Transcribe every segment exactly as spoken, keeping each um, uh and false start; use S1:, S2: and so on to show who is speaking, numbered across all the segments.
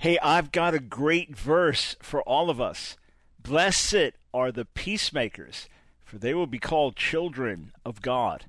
S1: Hey, I've got a great verse for all of us. Blessed are the peacemakers, for they will be called children of God.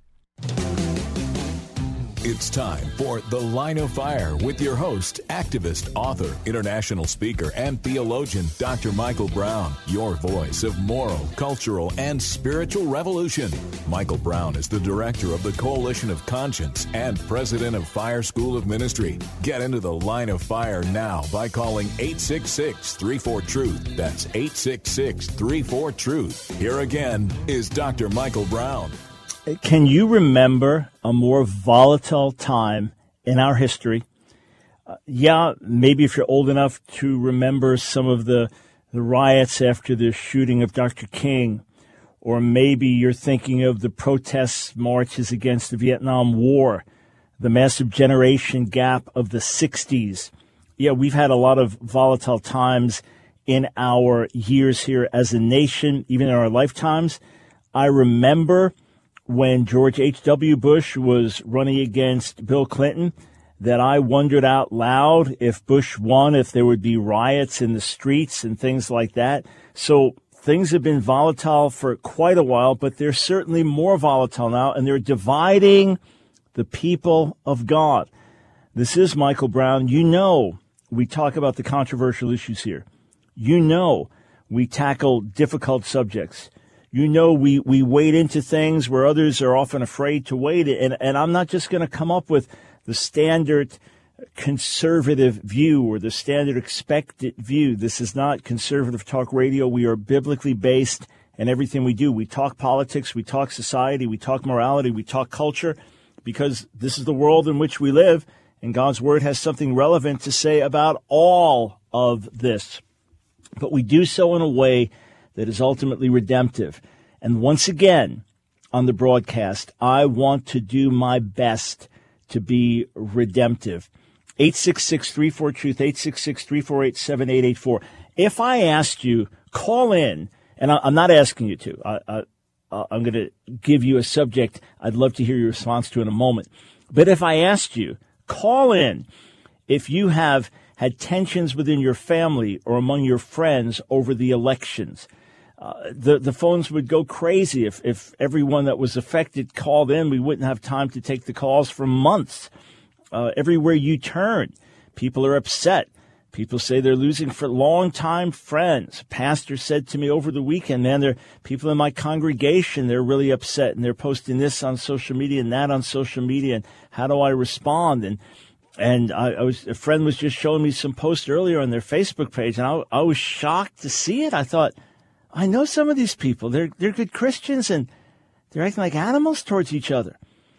S2: It's time for The Line of Fire with your host, activist, author, international speaker, and theologian, Doctor Michael Brown, your voice of moral, cultural, and spiritual revolution. Michael Brown is the director of the Coalition of Conscience and president of Fire School of Ministry. Get into The Line of Fire now by calling eight six six, three four, truth. That's eight six six, three four, truth. Here again is Doctor Michael Brown.
S1: Can you remember a more volatile time in our history? Uh, yeah, maybe if you're old enough to remember some of the, the riots after the shooting of Doctor King, or maybe you're thinking of the protest marches against the Vietnam War, the massive generation gap of the sixties. Yeah, we've had a lot of volatile times in our years here as a nation, even in our lifetimes. I remember when George H W. Bush was running against Bill Clinton, that I wondered out loud if Bush won, if there would be riots in the streets and things like that. So things have been volatile for quite a while, but they're certainly more volatile now, and they're dividing the people of God. This is Michael Brown. You know we talk about the controversial issues here. You know we tackle difficult subjects. You know, we, we wade into things where others are often afraid to wade. And, and I'm not just going to come up with the standard conservative view or the standard expected view. This is not conservative talk radio. We are biblically based in everything we do. We talk politics, we talk society, we talk morality, we talk culture, because this is the world in which we live, and God's word has something relevant to say about all of this. But we do so in a way that is ultimately redemptive. And once again, on the broadcast, I want to do my best to be redemptive. eight six six, three four, truth, eight six six, three four eight, seven eight eight four. If I asked you, call in, and I'm not asking you to. I, I, I'm going to give you a subject I'd love to hear your response to in a moment. But if I asked you, call in if you have had tensions within your family or among your friends over the elections. Uh, the, the phones would go crazy if, if everyone that was affected called in. We wouldn't have time to take the calls for months. Uh, everywhere you turn, people are upset. People say they're losing for longtime friends. Pastor said to me over the weekend, man, there are people in my congregation, they're really upset, and they're posting this on social media and that on social media, and how do I respond? And and I, I was a friend was just showing me some posts earlier on their Facebook page, and I, I was shocked to see it. I thought, I know some of these people. They're they're good Christians, and they're acting like animals towards each other.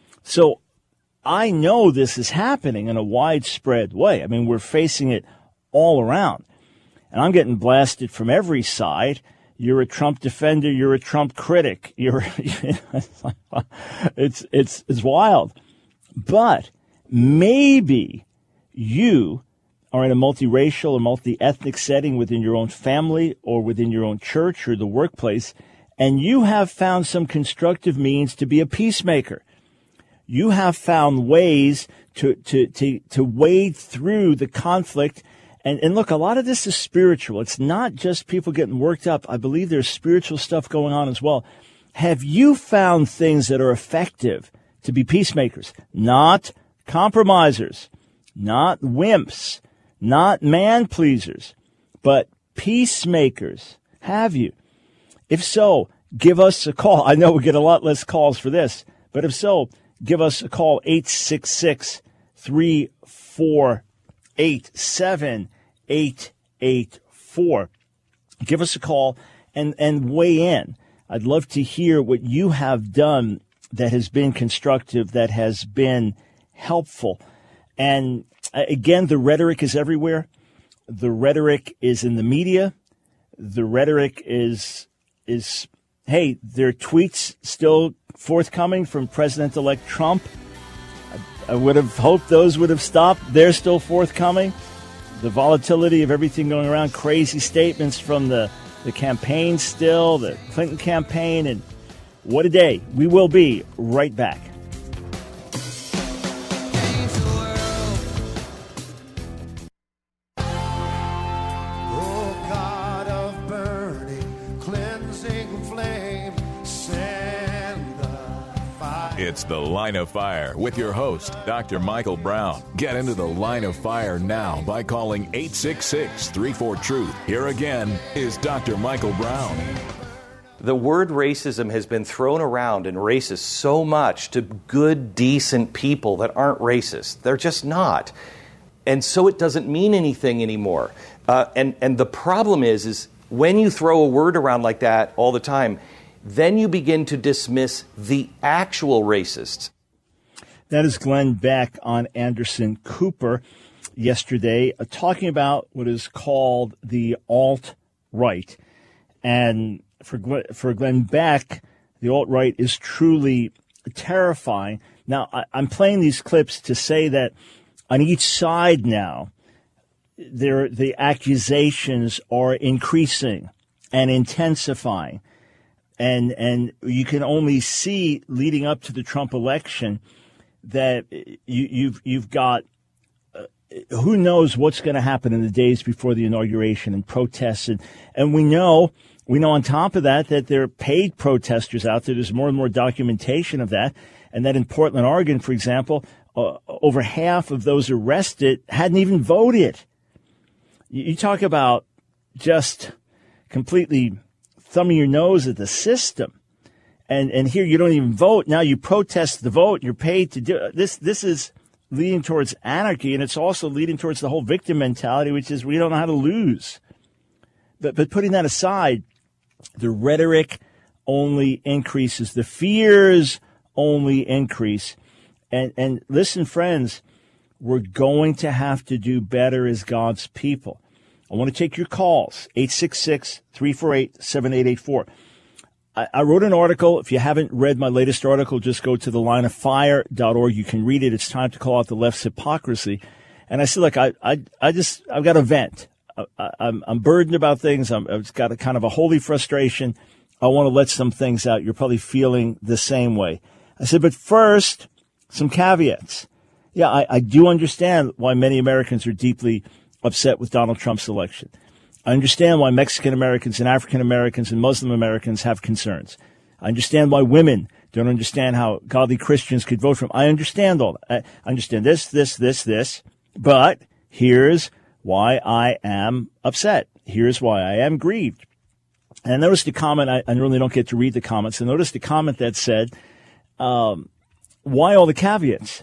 S1: So I know this is happening in a widespread way. I mean, we're facing it all around. And I'm getting blasted from every side. You're a Trump defender. You're a Trump critic. You're it's it's it's wild. But maybe you are in a multiracial or multi-ethnic setting within your own family or within your own church or the workplace, and you have found some constructive means to be a peacemaker. You have found ways to to to, to wade through the conflict. And, and look, a lot of this is spiritual. It's not just people getting worked up. I believe there's spiritual stuff going on as well. Have you found things that are effective to be peacemakers? Not compromisers, not wimps, not man-pleasers, but peacemakers. Have you? If so, give us a call. I know we get a lot less calls for this, but if so, give us a call, eight six six, three four eight, seven eight eight four. Give us a call and, and weigh in. I'd love to hear what you have done that has been constructive, that has been helpful. And again, the rhetoric is everywhere. The rhetoric is in the media. The rhetoric is, is, hey, there are tweets still forthcoming from President-elect Trump. I would have hoped those would have stopped. They're still forthcoming. The volatility of everything going around, crazy statements from the, the campaign still, the Clinton campaign, and what a day. We will be right back.
S2: It's The Line of Fire with your host, Doctor Michael Brown. Get into the Line of Fire now by calling eight six six, three four, truth. Here again is Doctor Michael Brown.
S3: The word racism has been thrown around and racist so much to good, decent people that aren't racist. They're just not. And so it doesn't mean anything anymore. Uh, and, and the problem is, is when you throw a word around like that all the time, then you begin to dismiss the actual racists.
S1: That is Glenn Beck on Anderson Cooper yesterday, uh, talking about what is called the alt-right. And for Glenn, for Glenn Beck, the alt-right is truly terrifying. Now, I, I'm playing these clips to say that on each side now, there the accusations are increasing and intensifying. And and you can only see leading up to the Trump election that you, you've you've got uh, who knows what's going to happen in the days before the inauguration and protests and and we know we know on top of that that there are paid protesters out there. There's more and more documentation of that, and that in Portland, Oregon, for example, uh, over half of those arrested hadn't even voted. You, you talk about just completely thumbing your nose at the system. And and here you don't even vote. Now you protest the vote. You're paid to do it. This. This is leading towards anarchy, and it's also leading towards the whole victim mentality, which is we don't know how to lose. But but putting that aside, the rhetoric only increases. The fears only increase. And and listen, friends, we're going to have to do better as God's people. I want to take your calls, eight six six, three four eight, seven eight eight four. I, I wrote an article. If you haven't read my latest article, just go to the line of fire dot org. You can read it. It's time to call out the left's hypocrisy. And I said, look, I I, I just, I've got a vent. I, I, I'm, I'm burdened about things. I'm, I've got a kind of a holy frustration. I want to let some things out. You're probably feeling the same way. I said, but first, some caveats. Yeah, I, I do understand why many Americans are deeply upset with Donald Trump's election. I understand why Mexican Americans and African Americans and Muslim Americans have concerns. I understand why women don't understand how godly Christians could vote for him. I understand all that. I understand this, this, this, this. But here's why I am upset. Here's why I am grieved. And I noticed a comment. I, I really don't get to read the comments. I noticed a comment that said, um, why all the caveats?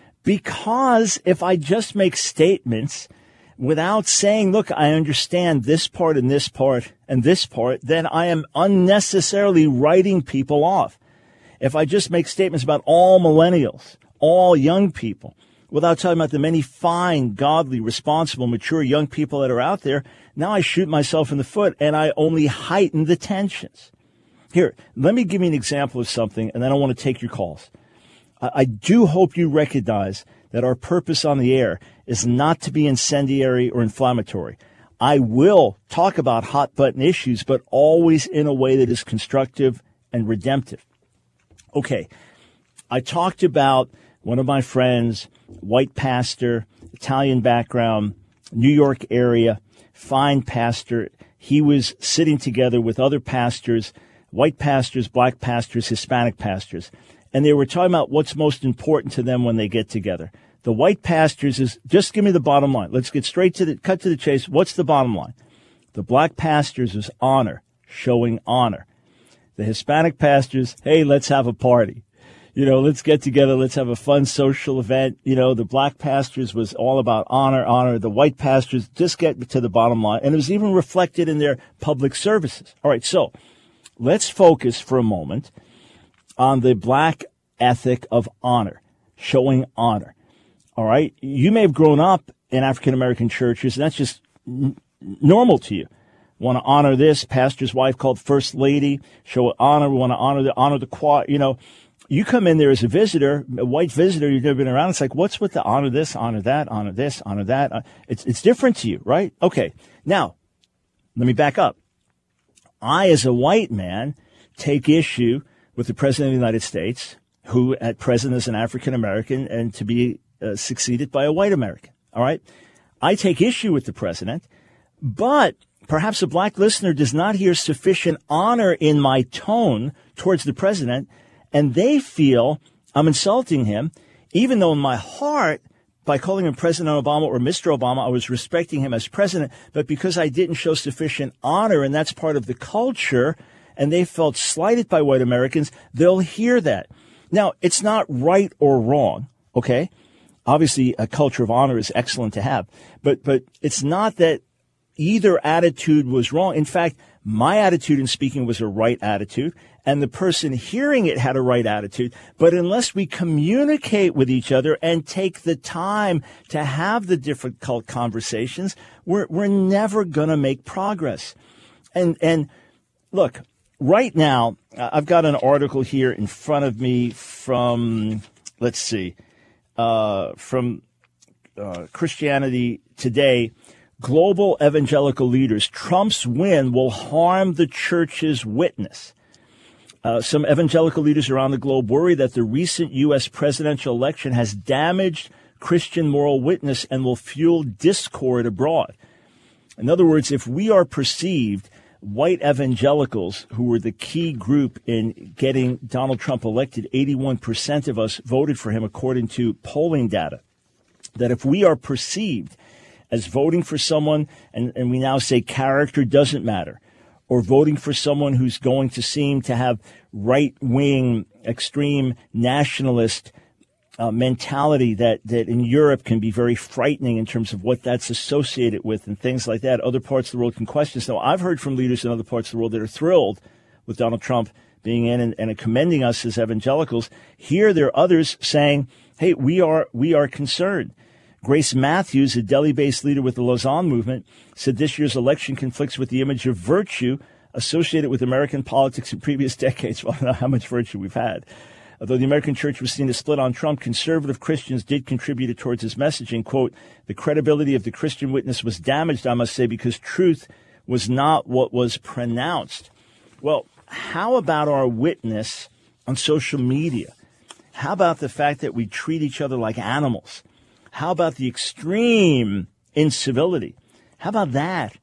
S1: Because if I just make statements without saying, look, I understand this part and this part and this part, then I am unnecessarily writing people off. If I just make statements about all millennials, all young people, without talking about the many fine, godly, responsible, mature young people that are out there, now I shoot myself in the foot and I only heighten the tensions. Here, let me give you an example of something, and then I want to take your calls. I, I do hope you recognize that our purpose on the air is not to be incendiary or inflammatory. I will talk about hot button issues, but always in a way that is constructive and redemptive. Okay, I talked about one of my friends, white pastor, Italian background, New York area, fine pastor. He was sitting together with other pastors, white pastors, black pastors, Hispanic pastors, and they were talking about what's most important to them when they get together. The white pastors is, just give me the bottom line. Let's get straight to the, cut to the chase. What's the bottom line? The black pastors is honor, showing honor. The Hispanic pastors, hey, let's have a party. You know, let's get together. Let's have a fun social event. You know, the black pastors was all about honor, honor. The white pastors, just get to the bottom line. And it was even reflected in their public services. All right, so let's focus for a moment on the black ethic of honor, showing honor. All right. You may have grown up in African-American churches, and that's just n- normal to you. Want to honor this pastor's wife called First Lady, show honor. We want to honor the, honor the choir. You know, you come in there as a visitor, a white visitor, you've never been around. It's like, what's with the honor this, honor that, honor this, honor that? Uh, it's, it's different to you, right? Okay. Now, let me back up. I, as a white man, take issue with the President of the United States, who at present is an African-American, and to be uh, succeeded by a white American. All right. I take issue with the president, but perhaps a black listener does not hear sufficient honor in my tone towards the president, and they feel I'm insulting him, even though in my heart, by calling him President Obama or Mister Obama, I was respecting him as president. But because I didn't show sufficient honor, and that's part of the culture, and they felt slighted by white Americans, they'll hear that. Now, it's not right or wrong, okay? Obviously, a culture of honor is excellent to have. But but it's not that either attitude was wrong. In fact, my attitude in speaking was a right attitude, and the person hearing it had a right attitude. But unless we communicate with each other and take the time to have the difficult conversations, we're we're never going to make progress. And and look, right now, I've got an article here in front of me from, let's see, uh, from uh, Christianity Today. Global evangelical leaders, Trump's win will harm the church's witness. Uh, some evangelical leaders around the globe worry that the recent U S presidential election has damaged Christian moral witness and will fuel discord abroad. In other words, if we are perceived, white evangelicals, who were the key group in getting Donald Trump elected, eighty-one percent of us voted for him according to polling data, that if we are perceived as voting for someone, and, and we now say character doesn't matter, or voting for someone who's going to seem to have right-wing, extreme nationalist uh, mentality that, that in Europe can be very frightening in terms of what that's associated with and things like that. Other parts of the world can question. So I've heard from leaders in other parts of the world that are thrilled with Donald Trump being in and, and commending us as evangelicals. Here there are others saying, hey, we are we are concerned. Grace Matthews, a Delhi-based leader with the Lausanne movement, said this year's election conflicts with the image of virtue associated with American politics in previous decades. Well, I don't know how much virtue we've had. Although the American church was seen to split on Trump, conservative Christians did contribute towards his messaging. Quote, the credibility of the Christian witness was damaged, I must say, because truth was not what was pronounced. Well, how about our witness on social media? How about the fact that we treat each other like animals? How about the extreme incivility? How about that?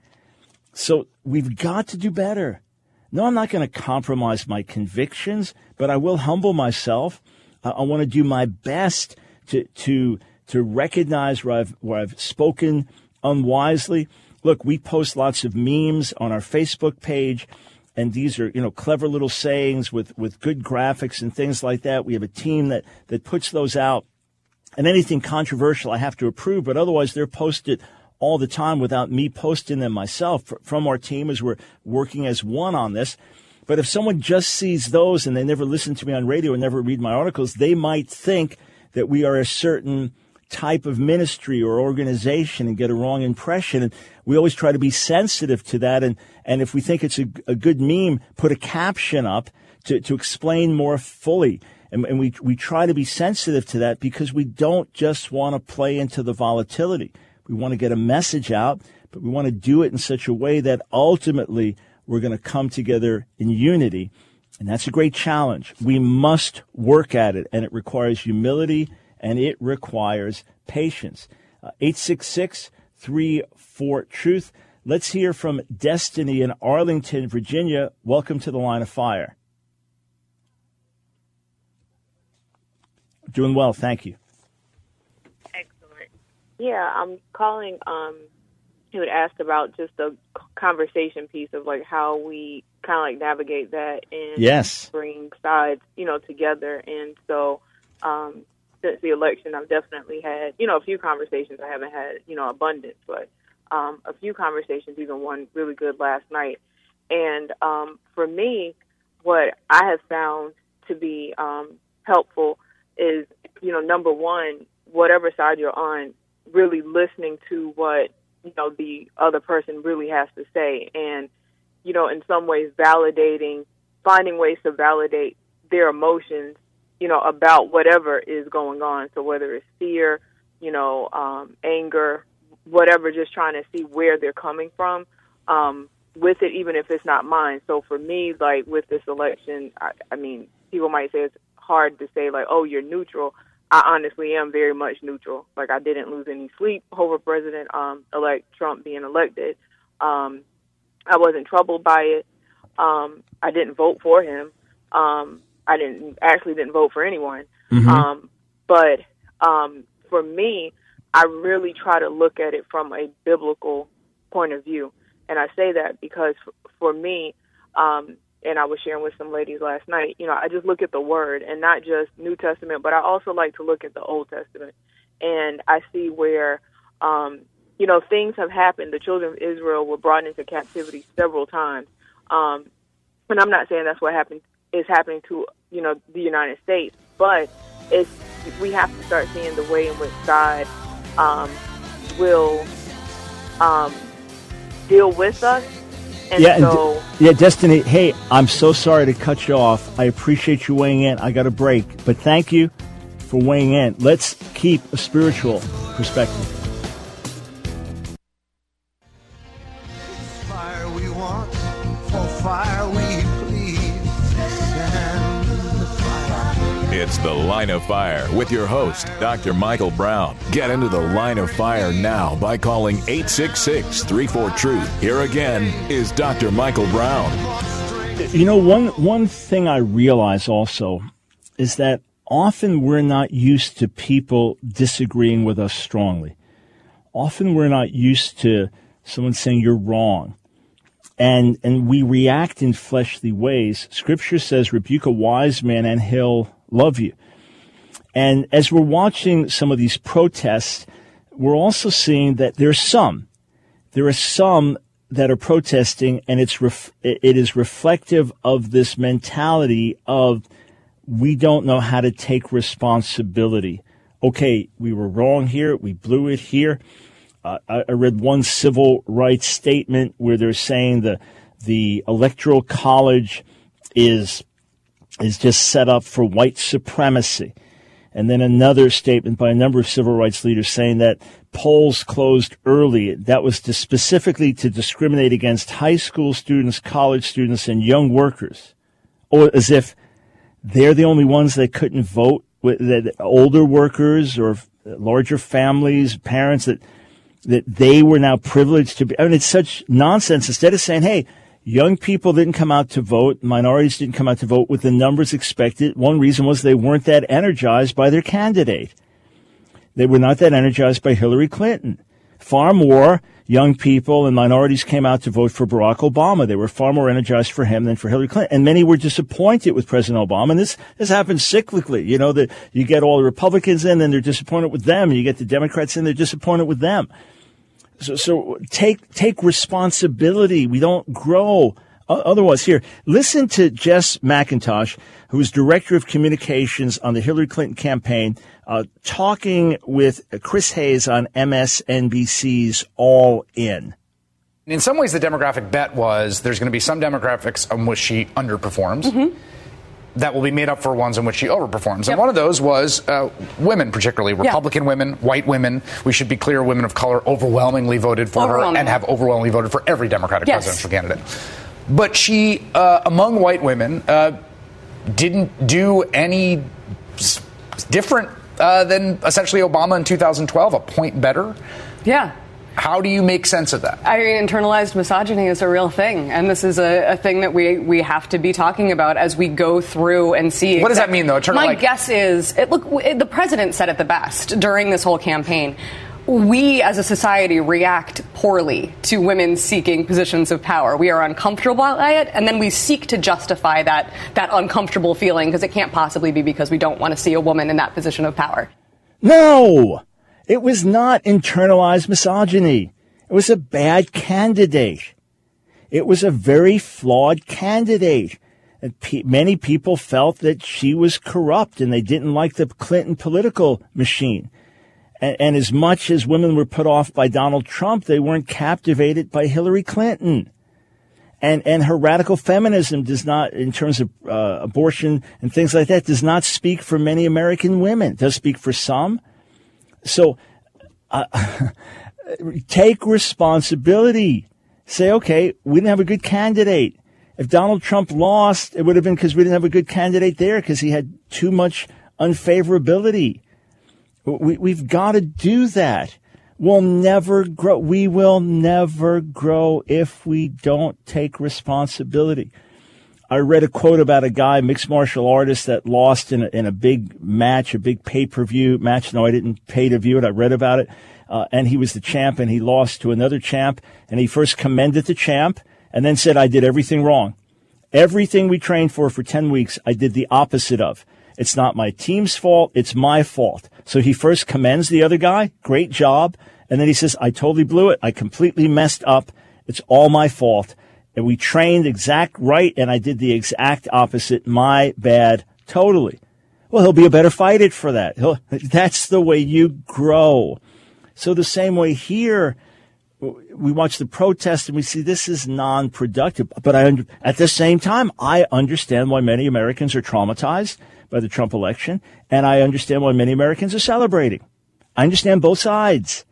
S1: So we've got to do better. No, I'm not going to compromise my convictions, but I will humble myself. Uh, I want to do my best to to to recognize where I've where I've spoken unwisely. Look, we post lots of memes on our Facebook page, and these are, you know, clever little sayings with, with good graphics and things like that. We have a team that, that puts those out. And anything controversial I have to approve, but otherwise they're posted all the time without me posting them myself from our team as we're working as one on this. But if someone just sees those and they never listen to me on radio and never read my articles, they might think that we are a certain type of ministry or organization and get a wrong impression. And we always try to be sensitive to that. And, and if we think it's a, a good meme, put a caption up to, to explain more fully. And, and we we try to be sensitive to that because we don't just want to play into the volatility. We want to get a message out, but we want to do it in such a way that ultimately we're going to come together in unity. And that's a great challenge. We must work at it, and it requires humility, and it requires patience. Uh, eight six six, three four, truth. Let's hear from Destiny in Arlington, Virginia. Welcome to the Line of Fire. Doing well, thank you.
S4: Excellent. Yeah, I'm calling. Um, he would ask about just the conversation piece of like how we kind of like navigate that and
S1: yes.
S4: bring sides, you know, together. And so, um, since the election, I've definitely had, you know, a few conversations. I haven't had, you know, abundance, but um, a few conversations. Even one really good last night. And um, for me, what I have found to be um, helpful is, you know, number one, whatever side you're on, really listening to what, you know, the other person really has to say. And, you know, in some ways validating, finding ways to validate their emotions, you know, about whatever is going on. So whether it's fear, you know, um, anger, whatever, just trying to see where they're coming from um, with it, even if it's not mine. So for me, like with this election, I, I mean, people might say it's hard to say like, oh, you're neutral. I honestly am very much neutral. Like I didn't lose any sleep over President um, elect Trump being elected. Um, I wasn't troubled by it. Um, I didn't vote for him. Um, I didn't actually didn't vote for anyone.
S1: Mm-hmm.
S4: Um, but um, for me, I really try to look at it from a biblical point of view. And I say that because for, for me, um, and I was sharing with some ladies last night, you know, I just look at the Word and not just New Testament, but I also like to look at the Old Testament. And I see where, um, you know, things have happened. The children of Israel were brought into captivity several times. Um, and I'm not saying that's what happened is happening to, you know, the United States, but it's, we have to start seeing the way in which God um, will um, deal with us. And
S1: yeah,
S4: so,
S1: and D- yeah, Destiny, hey, I'm so sorry to cut you off. I appreciate you weighing in. I got a break, but thank you for weighing in. Let's keep a spiritual perspective.
S5: Fire we want, for fire we plead. Stand in the fire.
S2: It's The Line of Fire with your host, Doctor Michael Brown. Get into the Line of Fire now by calling eight six six, three four, truth. Here again is Doctor Michael Brown.
S1: You know, one one thing I realize also is that often we're not used to people disagreeing with us strongly. Often we're not used to someone saying you're wrong. And and we react in fleshly ways. Scripture says, rebuke a wise man and he'll love you. And as we're watching some of these protests, we're also seeing that there's some. There are some that are protesting, and it's ref- it is reflective of this mentality of we don't know how to take responsibility. Okay, we were wrong here. We blew it here. Uh, I, I read one civil rights statement where they're saying the the Electoral College is is just set up for white supremacy. And then another statement by a number of civil rights leaders saying that polls closed early. That was to specifically to discriminate against high school students, college students, and young workers. Or as if they're the only ones that couldn't vote, that older workers or larger families, parents, that that they were now privileged to be. I mean, it's such nonsense. Instead of saying, hey, young people didn't come out to vote, minorities didn't come out to vote with the numbers expected. One reason was they weren't that energized by their candidate. They were not that energized by Hillary Clinton. Far more young people and minorities came out to vote for Barack Obama. They were far more energized for him than for Hillary Clinton. And many were disappointed with President Obama. And this, this happens cyclically. You know, that you get all the Republicans in, and they're disappointed with them. And you get the Democrats in, they're disappointed with them. So, so take, take responsibility. We don't grow otherwise. Here, listen to Jess McIntosh, who is Director of Communications on the Hillary Clinton campaign, uh, talking with Chris Hayes on M S N B C's All In.
S6: In some ways, the demographic bet was there's going to be some demographics on which she underperforms. Mm-hmm. That will be made up for ones in which she overperforms. Yep. And one of those was uh, women, particularly Republican yeah. women, white women. We should be clear, women of color overwhelmingly voted for her and have overwhelmingly voted for every Democratic yes. presidential candidate. But she, uh, among white women, uh, didn't do any s- different uh, than essentially Obama in two thousand twelve, a point better.
S7: Yeah.
S6: How do you make sense of that?
S7: I mean, internalized misogyny is a real thing, and this is a, a thing that we we have to be talking about as we go through and see.
S6: What does that mean, though? Internal,
S7: My
S6: like-
S7: guess is, it, look, it, the president said it the best during this whole campaign. We, as a society, react poorly to women seeking positions of power. We are uncomfortable by it, and then we seek to justify that that uncomfortable feeling because it can't possibly be because we don't want to see a woman in that position of power.
S1: No! It was not internalized misogyny. It was a bad candidate. It was a very flawed candidate. And pe- many people felt that she was corrupt and they didn't like the Clinton political machine. And, and as much as women were put off by Donald Trump, they weren't captivated by Hillary Clinton. And and her radical feminism does not, in terms of uh, abortion and things like that, does not speak for many American women. It does speak for some. So uh, take responsibility. Say, okay, we didn't have a good candidate. If Donald Trump lost, it would have been because we didn't have a good candidate there because he had too much unfavorability. We, we've got to do that. We'll never grow. We will never grow if we don't take responsibility. I read a quote about a guy, mixed martial artist, that lost in a, in a big match, a big pay-per-view match. No, I didn't pay to view it. I read about it. Uh, and he was the champ, and he lost to another champ. And he first commended the champ and then said, I did everything wrong. Everything we trained for for ten weeks, I did the opposite of. It's not my team's fault. It's my fault. So he first commends the other guy. Great job. And then he says, I totally blew it. I completely messed up. It's all my fault. And we trained exact right, and I did the exact opposite. My bad. Totally. Well, he'll be a better fighter for that. He'll, that's the way you grow. So the same way here, we watch the protest and we see this is non-productive. But I, at the same time, I understand why many Americans are traumatized by the Trump election, and I understand why many Americans are celebrating. I understand both sides.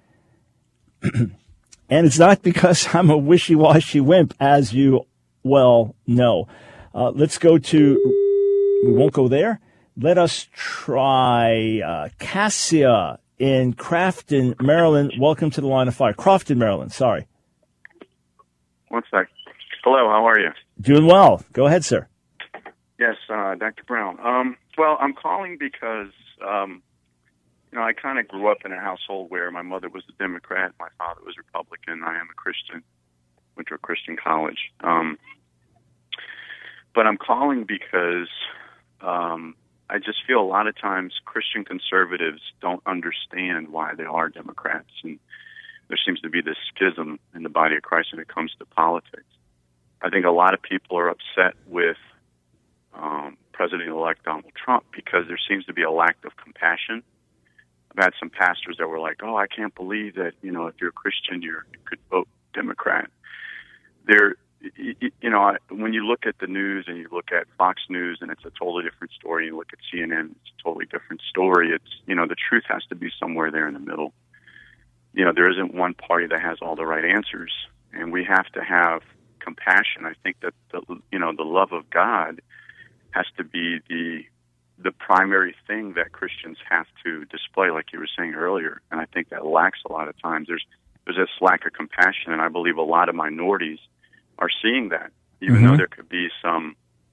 S1: And it's not because I'm a wishy-washy wimp, as you well know. Uh, let's go to, we won't go there. Let us try uh, Cassia in Crofton, Maryland. Welcome to the Line of Fire. Crofton, Maryland, sorry.
S8: One sec. Hello, how are you?
S1: Doing well. Go ahead, sir.
S8: Yes, uh, Doctor Brown. Um, well, I'm calling because, um, you know, I kind of grew up in a household where my mother was a Democrat, my father was Republican. I am a Christian, went to a Christian college. Um, but I'm calling because um, I just feel a lot of times Christian conservatives don't understand why they are Democrats. And there seems to be this schism in the body of Christ when it comes to politics. I think a lot of people are upset with um, President-elect Donald Trump because there seems to be a lack of compassion. I've had some pastors that were like, oh, I can't believe that, you know, if you're a Christian, you're, you could vote Democrat. There, you know, when you look at the news and you look at Fox News and it's a totally different story, you look at C N N, it's a totally different story. It's, you know, the truth has to be somewhere there in the middle. You know, there isn't one party that has all the right answers, and we have to have compassion. I think that, the, you know, the love of God has to be the the primary thing that Christians have to display, like you were saying earlier. And I think that lacks a lot of times. There's there's this lack of compassion, and I believe a lot of minorities are seeing that, even mm-hmm. though there could be some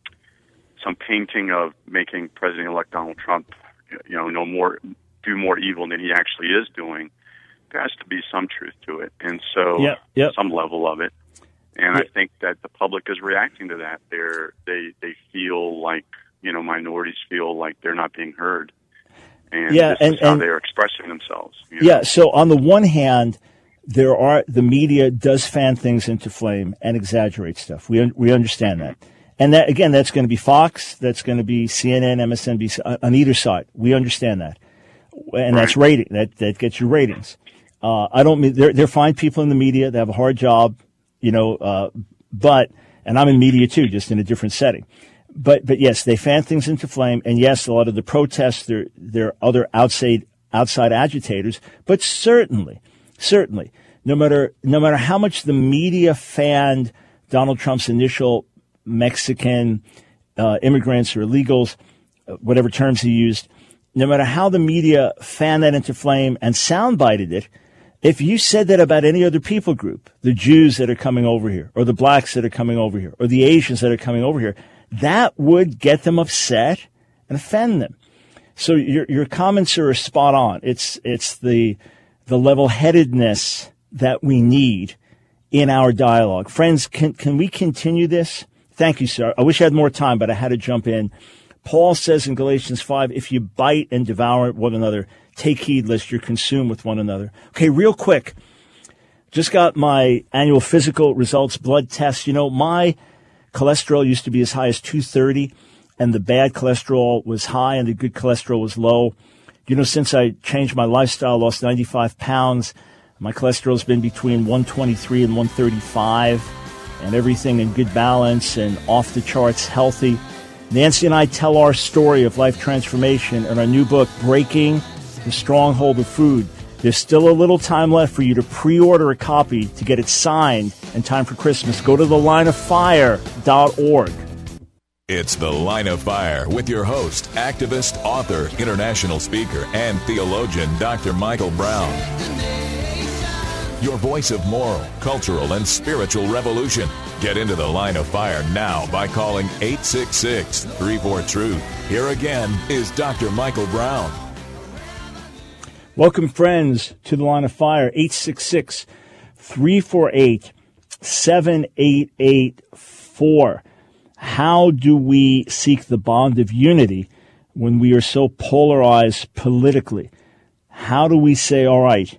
S8: some painting of making President-elect Donald Trump, you know, no more do more evil than he actually is doing. There has to be some truth to it, and so
S1: yep, yep.
S8: some level of it. And yep. I think that the public is reacting to that. They're they they feel like, you know, minorities feel like they're not being heard, and
S1: yeah,
S8: this
S1: and,
S8: is how
S1: and,
S8: they're expressing themselves. You
S1: yeah.
S8: know?
S1: So on the one hand, there are the media does fan things into flame and exaggerate stuff. We we understand that, and that again, that's going to be Fox, that's going to be C N N, M S N B C on either side. We understand that, and right. that's rating. That that gets you ratings. Uh, I don't mean they're they're fine people in the media. They have a hard job, you know. Uh, but and I'm in media too, just in a different setting. But but yes, they fan things into flame, and yes, a lot of the protests, there there are other outside outside agitators. But certainly, certainly, no matter no matter how much the media fanned Donald Trump's initial Mexican uh, immigrants or illegals, whatever terms he used, no matter how the media fanned that into flame and soundbited it, if you said that about any other people group, the Jews that are coming over here, or the blacks that are coming over here, or the Asians that are coming over here, that would get them upset and offend them. So your your comments are spot on. It's it's the the level-headedness that we need in our dialogue. Friends, can can we continue this? Thank you, sir. I wish I had more time, but I had to jump in. Paul says in Galatians five, if you bite and devour one another, take heed lest you're consumed with one another. Okay, real quick. Just got my annual physical results, blood test. You know, my cholesterol used to be as high as two thirty, and the bad cholesterol was high and the good cholesterol was low. You know, since I changed my lifestyle, lost ninety-five pounds, my cholesterol's been between one twenty-three and one thirty-five, and everything in good balance and off the charts healthy. Nancy and I tell our story of life transformation in our new book, Breaking the Stronghold of Food. There's still a little time left for you to pre-order a copy to get it signed in time for Christmas. Go to the line of fire dot org.
S2: It's The Line of Fire with your host, activist, author, international speaker, and theologian, Doctor Michael Brown. your voice of moral, cultural, and spiritual revolution. Get into the Line of Fire now by calling eight six six, three four, truth. Here again is Doctor Michael Brown.
S1: Welcome, friends, to the Line of Fire, eight six six, three four eight, seven eight eight four. How do we seek the bond of unity when we are so polarized politically? How do we say, all right,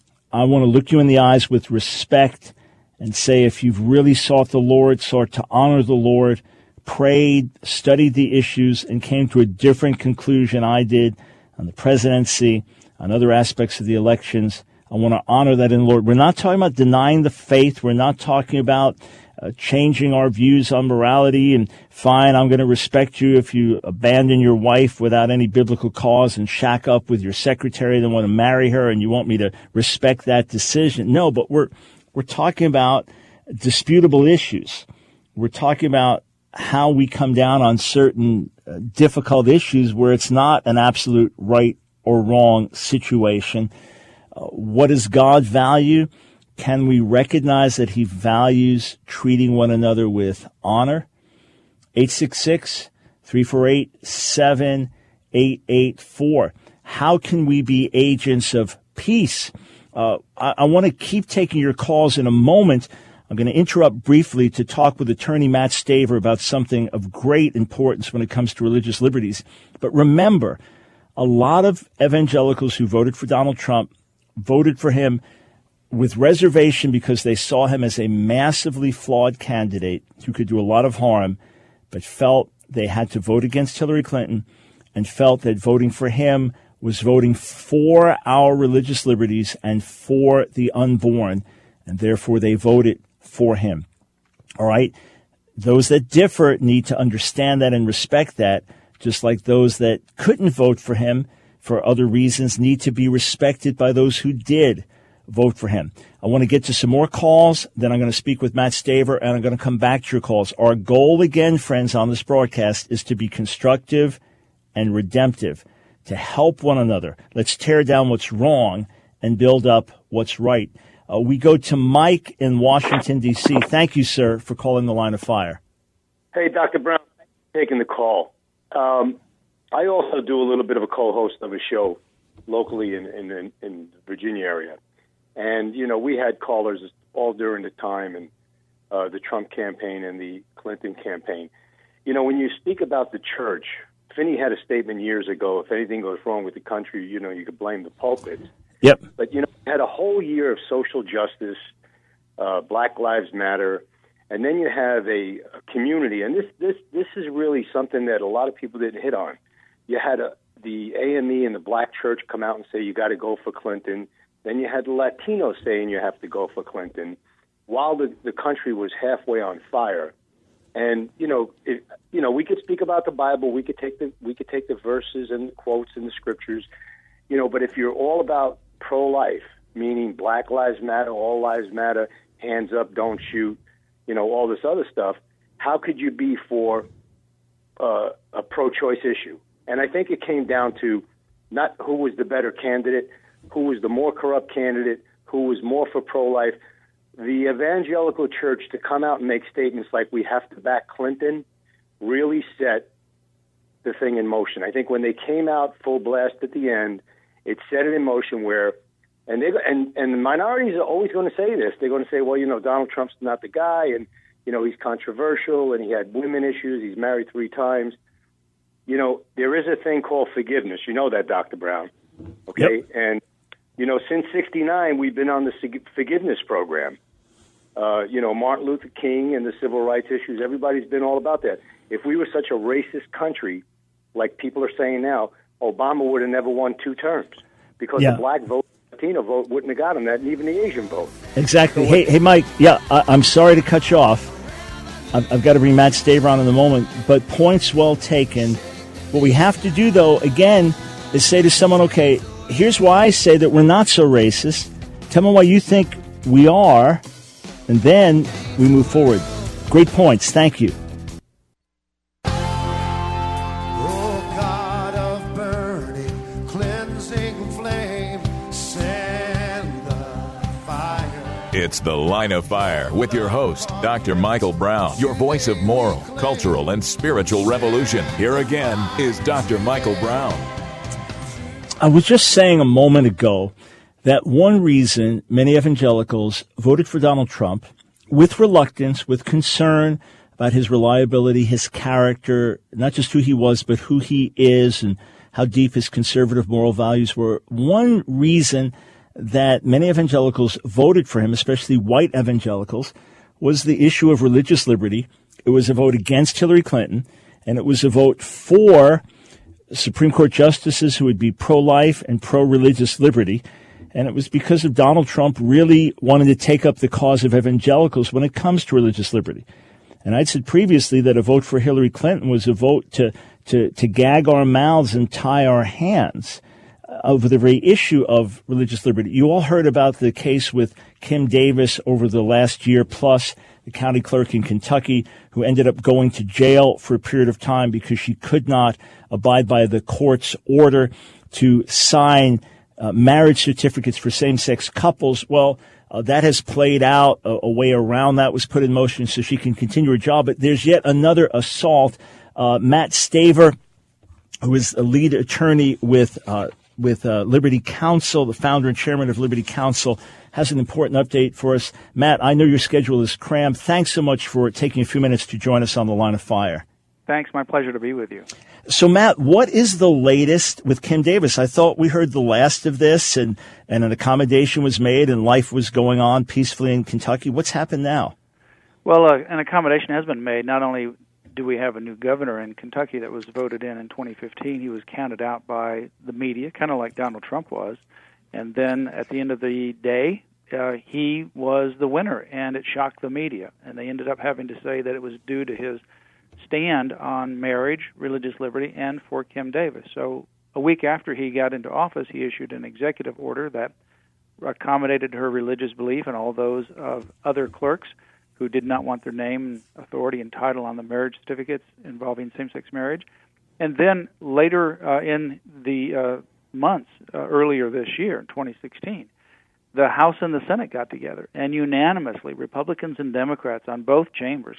S1: I want to look you in the eyes with respect and say, if you've really sought the Lord, sought to honor the Lord, prayed, studied the issues, and came to a different conclusion I did on the presidency, on other aspects of the elections, I want to honor that in the Lord. We're not talking about denying the faith. We're not talking about uh, changing our views on morality and, fine, I'm going to respect you if you abandon your wife without any biblical cause and shack up with your secretary, then want to marry her, and you want me to respect that decision. No, but we're we're talking about disputable issues. We're talking about how we come down on certain uh, difficult issues where it's not an absolute right or wrong situation. Uh, what does God value? Can we recognize that he values treating one another with honor? eight six six, three four eight, seven eight eight four. How can we be agents of peace? Uh, I, I want to keep taking your calls in a moment. I'm going to interrupt briefly to talk with attorney Matt Staver about something of great importance when it comes to religious liberties. But remember, a lot of evangelicals who voted for Donald Trump voted for him with reservation because they saw him as a massively flawed candidate who could do a lot of harm, but felt they had to vote against Hillary Clinton and felt that voting for him was voting for our religious liberties and for the unborn, and therefore they voted for him. All right? Those that differ need to understand that and respect that, just like those that couldn't vote for him for other reasons need to be respected by those who did vote for him. I want to get to some more calls, then I'm going to speak with Matt Staver, and I'm going to come back to your calls. Our goal, again, friends, on this broadcast is to be constructive and redemptive, to help one another. Let's tear down what's wrong and build up what's right. Uh, we go to Mike in Washington, D C Thank you, sir, for calling the Line of Fire.
S9: Hey, Doctor Brown, thanks for taking the call. Um, I also do a little bit of a co-host of a show locally in, in, in, in the Virginia area. And, you know, we had callers all during the time and uh, the Trump campaign and the Clinton campaign. You know, when you speak about the church, Finney had a statement years ago, if anything goes wrong with the country, you know, you could blame the pulpit.
S1: Yep.
S9: But, you know, we had a whole year of social justice, uh, Black Lives Matter, and then you have a, a community. And this, this, this is really something that a lot of people didn't hit on. You had a, the A M E and the black church come out and say, you got to go for Clinton. Then you had the Latinos saying you have to go for Clinton while the, the country was halfway on fire. And, you know, it, you know, we could speak about the Bible. We could take the we could take the verses and the quotes in the scriptures, you know, but if you're all about pro-life, meaning Black Lives Matter, all lives matter, hands up, don't shoot, you know, all this other stuff, how could you be for uh, a pro-choice issue? And I think it came down to not who was the better candidate, who was the more corrupt candidate, who was more for pro-life. The evangelical church to come out and make statements like we have to back Clinton really set the thing in motion. I think when they came out full blast at the end, it set it in motion where, and they and, and the minorities are always going to say this. They're going to say, well, you know, Donald Trump's not the guy, and, you know, he's controversial, and he had women issues, he's married three times. You know, there is a thing called forgiveness. You know that, Doctor Brown. Okay?
S1: Yep.
S9: And, you know, since sixty-nine, we've been on the forgiveness program. Uh, you know, Martin Luther King and the civil rights issues, everybody's been all about that. If we were such a racist country, like people are saying now, Obama would have never won two terms because
S1: yeah.
S9: the black vote, Latino vote wouldn't have got him that, and even the Asian vote.
S1: Exactly. So hey, hey, Mike, yeah, I, I'm sorry to cut you off. I've, I've got to bring Matt Staver on in a moment, but points well taken. What we have to do, though, again, is say to someone, okay, here's why I say that we're not so racist. Tell me why you think we are, and then we move forward. Great points. Thank you.
S5: Fire.
S2: It's The Line of Fire with your host, Doctor Michael Brown, your voice of moral, cultural, and spiritual revolution. Here again is Doctor Michael Brown.
S1: I was just saying a moment ago that one reason many evangelicals voted for Donald Trump, with reluctance, with concern about his reliability, his character, not just who he was, but who he is and how deep his conservative moral values were. One reason that many evangelicals voted for him, especially white evangelicals, was the issue of religious liberty. It was a vote against Hillary Clinton, and it was a vote for Supreme Court justices who would be pro-life and pro-religious liberty. And it was because of Donald Trump really wanting to take up the cause of evangelicals when it comes to religious liberty. And I'd said previously that a vote for Hillary Clinton was a vote to, to, to gag our mouths and tie our hands over the very issue of religious liberty. You all heard about the case with Kim Davis over the last year plus, the county clerk in Kentucky who ended up going to jail for a period of time because she could not abide by the court's order to sign uh, marriage certificates for same-sex couples. Well, uh, that has played out. A, a way around that was put in motion so she can continue her job. But there's yet another assault. Uh, Matt Staver, who is a lead attorney with uh, with uh, Liberty Counsel, the founder and chairman of Liberty Counsel, has an important update for us. Matt, I know your schedule is crammed. Thanks so much for taking a few minutes to join us on The Line of Fire.
S10: Thanks. My pleasure to be with you.
S1: So, Matt, what is the latest with Kim Davis? I thought we heard the last of this and, and an accommodation was made and life was going on peacefully in Kentucky. What's happened now?
S10: Well, uh, an accommodation has been made. Not only do we have a new governor in Kentucky that was voted in in twenty fifteen, he was counted out by the media, kind of like Donald Trump was. And then at the end of the day, uh, he was the winner, and it shocked the media. And they ended up having to say that it was due to his stand on marriage, religious liberty, and for Kim Davis. So a week after he got into office, he issued an executive order that accommodated her religious belief and all those of other clerks who did not want their name, authority, and title on the marriage certificates involving same-sex marriage. And then later uh, in the uh, months uh, earlier this year, in twenty sixteen, the House and the Senate got together and unanimously, Republicans and Democrats on both chambers,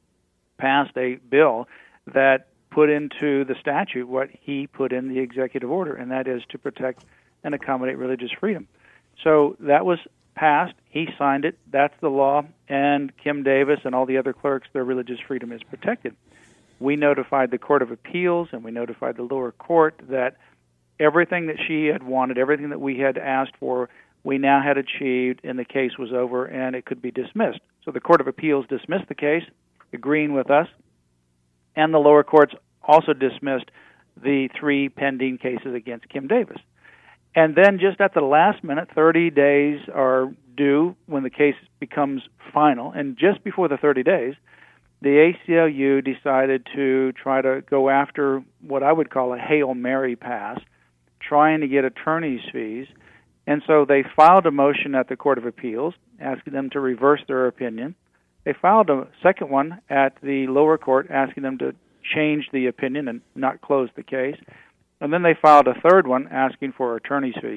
S10: passed a bill that put into the statute what he put in the executive order, and that is to protect and accommodate religious freedom. So that was passed. He signed it. That's the law. And Kim Davis and all the other clerks, their religious freedom is protected. We notified the Court of Appeals and we notified the lower court that everything that she had wanted, everything that we had asked for, we now had achieved, and the case was over and it could be dismissed. So the Court of Appeals dismissed the case, agreeing with us, and the lower courts also dismissed the three pending cases against Kim Davis. And then just at the last minute, thirty days are due when the case becomes final, and just before the thirty days, the A C L U decided to try to go after what I would call a Hail Mary pass, trying to get attorney's fees. And so they filed a motion at the Court of Appeals, asking them to reverse their opinion. They filed a second one at the lower court, asking them to change the opinion and not close the case. And then they filed a third one asking for attorney's fees.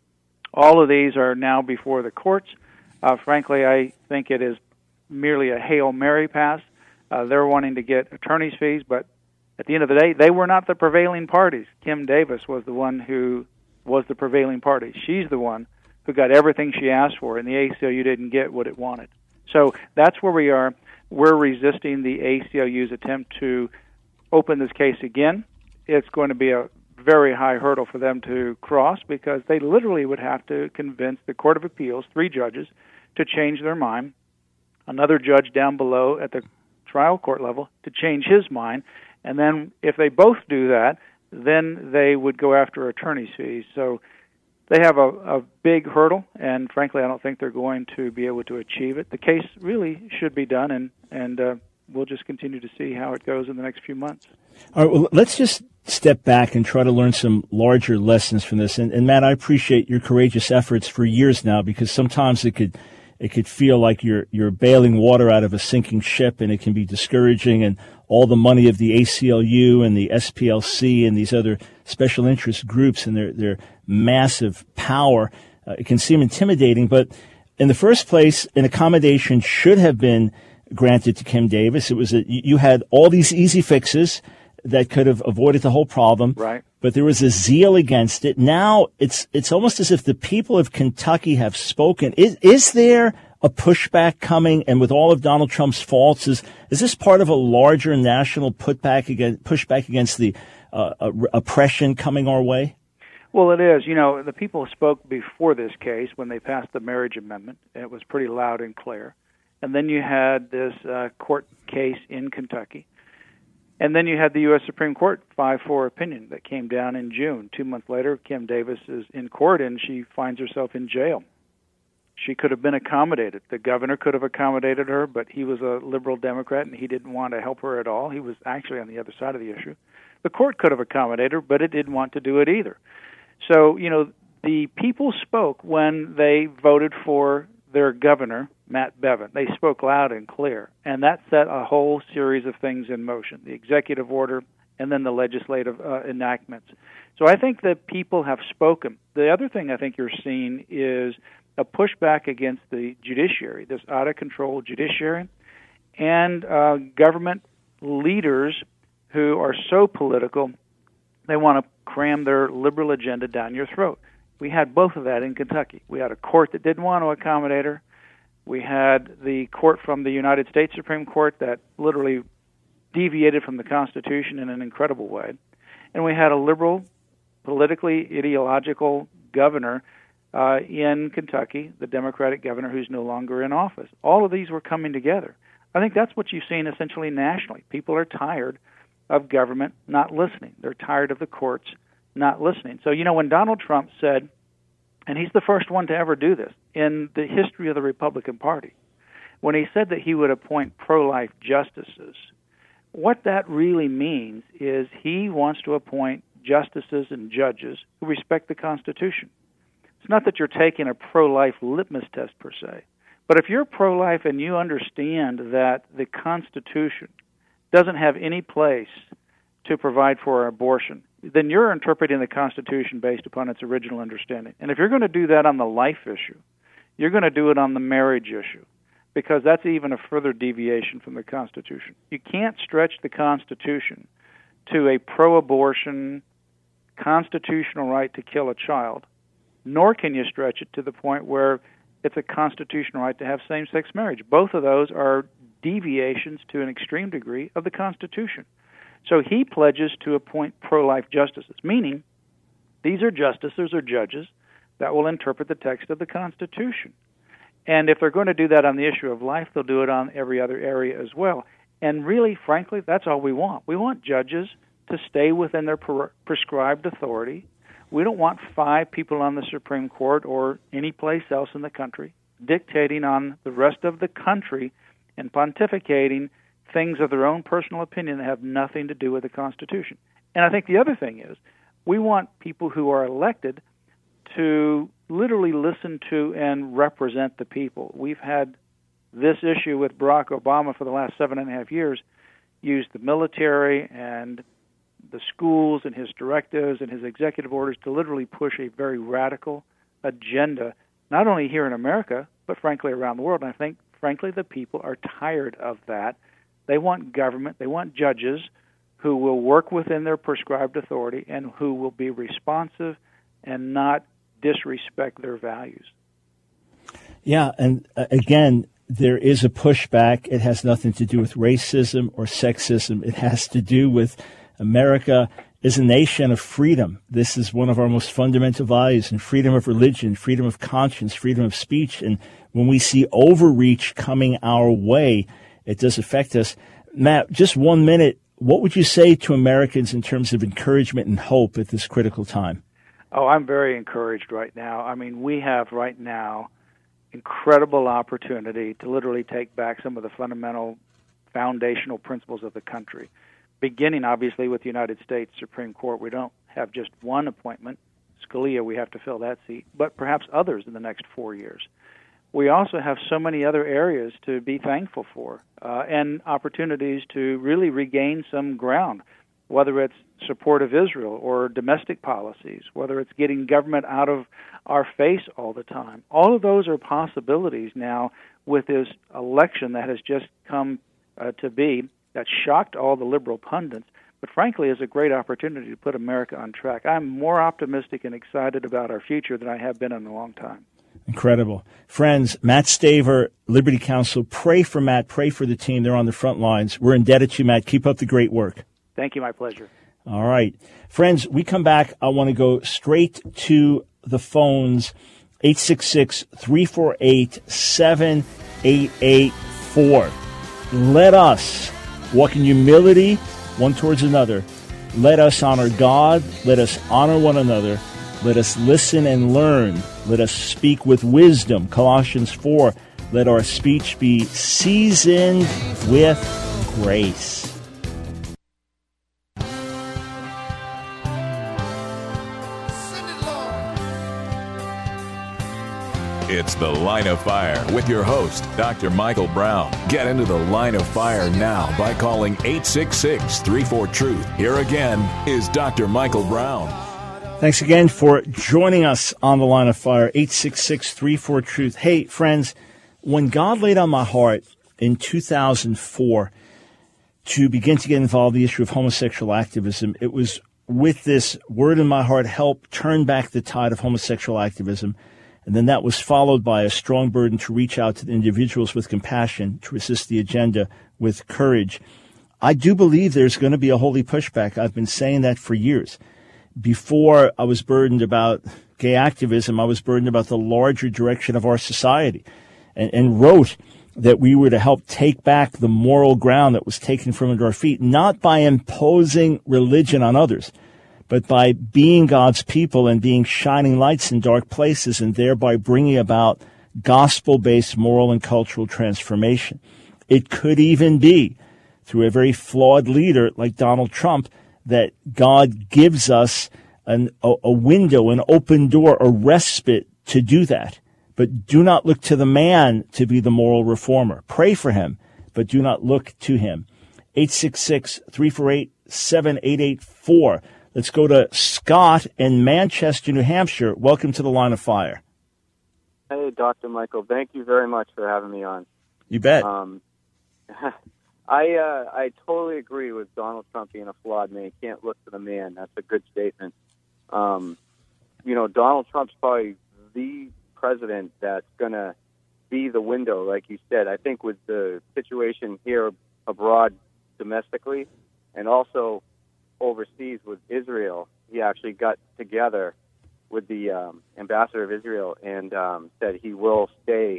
S10: All of these are now before the courts. Uh, frankly, I think it is merely a Hail Mary pass. Uh, they're wanting to get attorney's fees, but at the end of the day, they were not the prevailing parties. Kim Davis was the one who was the prevailing party. She's the one who got everything she asked for, and the A C L U didn't get what it wanted. So that's where we are. We're resisting the A C L U's attempt to open this case again. It's going to be a very high hurdle for them to cross because they literally would have to convince the Court of Appeals, three judges, to change their mind, another judge down below at the trial court level to change his mind, and then if they both do that, then they would go after attorney's fees. So they have a, a big hurdle, and frankly, I don't think they're going to be able to achieve it. The case really should be done, and, and uh, we'll just continue to see how it goes in the next few months.
S1: All right, well, let's just step back and try to learn some larger lessons from this. And, and Matt, I appreciate your courageous efforts for years now, because sometimes it could it could feel like you're you're bailing water out of a sinking ship, and it can be discouraging. And all the money of the A C L U and the S P L C and these other special interest groups and their their massive power, uh, it can seem intimidating. But in the first place, an accommodation should have been granted to Kim Davis. It was a, you had all these easy fixes that could have avoided the whole problem.
S10: Right.
S1: But there was a zeal against it. Now it's it's almost as if the people of Kentucky have spoken. Is is there a pushback coming? And with all of Donald Trump's faults, is is this part of a larger national putback against, pushback against the uh, uh, oppression coming our way?
S10: Well, it is. You know, the people spoke before this case when they passed the marriage amendment. It was pretty loud and clear. And then you had this uh, court case in Kentucky. And then you had the U S Supreme Court five four opinion that came down in June. Two months later, Kim Davis is in court, and she finds herself in jail. She could have been accommodated. The governor could have accommodated her, but he was a liberal Democrat, and he didn't want to help her at all. He was actually on the other side of the issue. The court could have accommodated her, but it didn't want to do it either. So, you know, the people spoke when they voted for their governor, Matt Bevin. They spoke loud and clear, and that set a whole series of things in motion, the executive order and then the legislative uh, enactments. So I think that people have spoken. The other thing I think you're seeing is a pushback against the judiciary, this out-of-control judiciary, and uh, government leaders who are so political, they want to cram their liberal agenda down your throat. We had both of that in Kentucky. We had a court that didn't want to accommodate her. We had the court from the United States Supreme Court that literally deviated from the Constitution in an incredible way. And we had a liberal, politically ideological governor uh, in Kentucky, the Democratic governor who's no longer in office. All of these were coming together. I think that's what you've seen essentially nationally. People are tired of government not listening. They're tired of the courts not listening. So, you know, when Donald Trump said, and he's the first one to ever do this in the history of the Republican Party, when he said that he would appoint pro-life justices, what that really means is he wants to appoint justices and judges who respect the Constitution. It's not that you're taking a pro-life litmus test per se, but if you're pro-life and you understand that the Constitution doesn't have any place to provide for abortion, then you're interpreting the Constitution based upon its original understanding. And if you're going to do that on the life issue, you're going to do it on the marriage issue, because that's even a further deviation from the Constitution. You can't stretch the Constitution to a pro-abortion constitutional right to kill a child, nor can you stretch it to the point where it's a constitutional right to have same-sex marriage. Both of those are deviations to an extreme degree of the Constitution. So he pledges to appoint pro-life justices, meaning these are justices or judges that will interpret the text of the Constitution. And if they're going to do that on the issue of life, they'll do it on every other area as well. And really, frankly, that's all we want. We want judges to stay within their pre- prescribed authority. We don't want five people on the Supreme Court or any place else in the country dictating on the rest of the country and pontificating things of their own personal opinion that have nothing to do with the Constitution. And I think the other thing is we want people who are elected to literally listen to and represent the people. We've had this issue with Barack Obama for the last seven and a half years, use the military and the schools and his directives and his executive orders to literally push a very radical agenda, not only here in America, but frankly around the world. And I think, frankly, the people are tired of that. They want government, they want judges who will work within their prescribed authority and who will be responsive and not disrespect their values.
S1: Yeah, and uh, again, there is a pushback. It has nothing to do with racism or sexism. It has to do with America is a nation of freedom. This is one of our most fundamental values, and freedom of religion, freedom of conscience, freedom of speech. And when we see overreach coming our way, it does affect us. Matt, just one minute. What would you say to Americans in terms of encouragement and hope at this critical time?
S10: Oh, I'm very encouraged right now. I mean, we have right now incredible opportunity to literally take back some of the fundamental foundational principles of the country, beginning obviously with the United States Supreme Court. We don't have just one appointment, Scalia, we have to fill that seat, but perhaps others in the next four years. We also have so many other areas to be thankful for uh, and opportunities to really regain some ground. whether it's support of Israel or domestic policies, whether it's getting government out of our face all the time. All of those are possibilities now with this election that has just come uh, to be, that shocked all the liberal pundits, but frankly is a great opportunity to put America on track. I'm more optimistic and excited about our future than I have been in a long time.
S1: Incredible. Friends, Matt Staver, Liberty Counsel, pray for Matt, pray for the team. They're on the front lines. We're indebted to you, Matt. Keep up the great work.
S10: Thank you. My pleasure.
S1: All right. Friends, we come back. I want to go straight to the phones, eight six six, three four eight, seven eight eight four. Let us walk in humility one towards another. Let us honor God. Let us honor one another. Let us listen and learn. Let us speak with wisdom. Colossians four. Let our speech be seasoned with grace.
S2: It's The Line of Fire with your host, Doctor Michael Brown. Get into the Line of Fire now by calling eight six six, three four, truth. Here again is Doctor Michael Brown.
S1: Thanks again for joining us on the Line of Fire, eight six six, three four, truth. Hey, friends, when God laid on my heart in two thousand four to begin to get involved in the issue of homosexual activism, it was with this word in my heart, help turn back the tide of homosexual activism. And then that was followed by a strong burden to reach out to the individuals with compassion, to resist the agenda with courage. I do believe there's going to be a holy pushback. I've been saying that for years. Before I was burdened about gay activism, I was burdened about the larger direction of our society, and, and wrote that we were to help take back the moral ground that was taken from under our feet, not by imposing religion on others, but by being God's people and being shining lights in dark places, and thereby bringing about gospel-based moral and cultural transformation. It could even be through a very flawed leader like Donald Trump that God gives us an, a, a window, an open door, a respite to do that. But do not look to the man to be the moral reformer. Pray for him, but do not look to him. eight six six, three four eight, seven eight eight four. Let's go to Scott in Manchester, New Hampshire. Welcome to the Line of Fire.
S11: Hey, Doctor Michael. Thank you very much for having me on.
S1: You bet.
S11: Um, I uh, I totally agree with Donald Trump being a flawed man. You can't look to the man. That's a good statement. Um, you know, Donald Trump's probably the president that's going to be the window, like you said. I think with the situation here abroad domestically and also overseas with Israel, he actually got together with the um, ambassador of Israel and um, said he will stay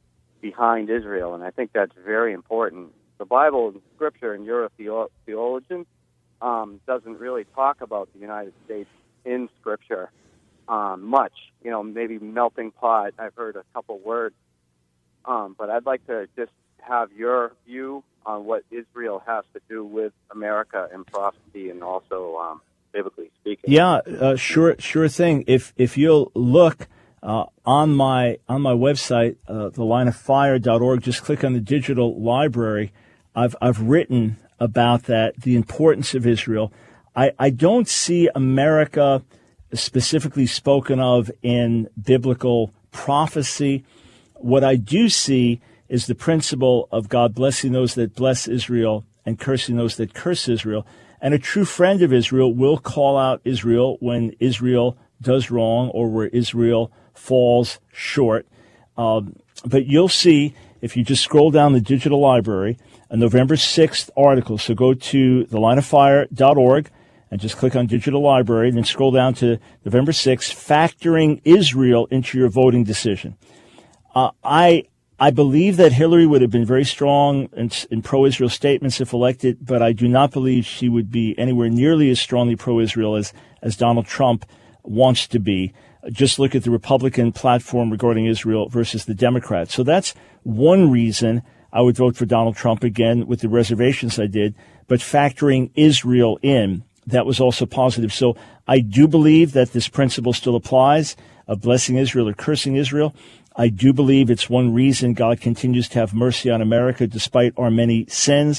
S11: behind Israel, and I think that's very important. The Bible and Scripture, and you're a theo- theologian, um, doesn't really talk about the United States in Scripture um, much. You know, maybe melting pot, I've heard a couple words, um, but I'd like to just have your view on what Israel has to do with America and prophecy, and also um, biblically speaking.
S1: Yeah, uh, sure, sure thing. If if you'll look uh, on my on my website, uh, the line of fire dot org, just click on the digital library. I've I've written about that, the importance of Israel. I, I don't see America specifically spoken of in biblical prophecy. What I do see is the principle of God blessing those that bless Israel and cursing those that curse Israel. And a true friend of Israel will call out Israel when Israel does wrong or where Israel falls short. Um, but you'll see, if you just scroll down the digital library, a November sixth article. So go to the line of fire dot org and just click on digital library, and then scroll down to November sixth, factoring Israel into your voting decision. Uh, I I believe that Hillary would have been very strong in, in pro-Israel statements if elected, but I do not believe she would be anywhere nearly as strongly pro-Israel as, as Donald Trump wants to be. Just look at the Republican platform regarding Israel versus the Democrats. So that's one reason I would vote for Donald Trump again, with the reservations I did. But factoring Israel in, that was also positive. So I do believe that this principle still applies of blessing Israel or cursing Israel. I do believe it's one reason God continues to have mercy on America despite our many sins.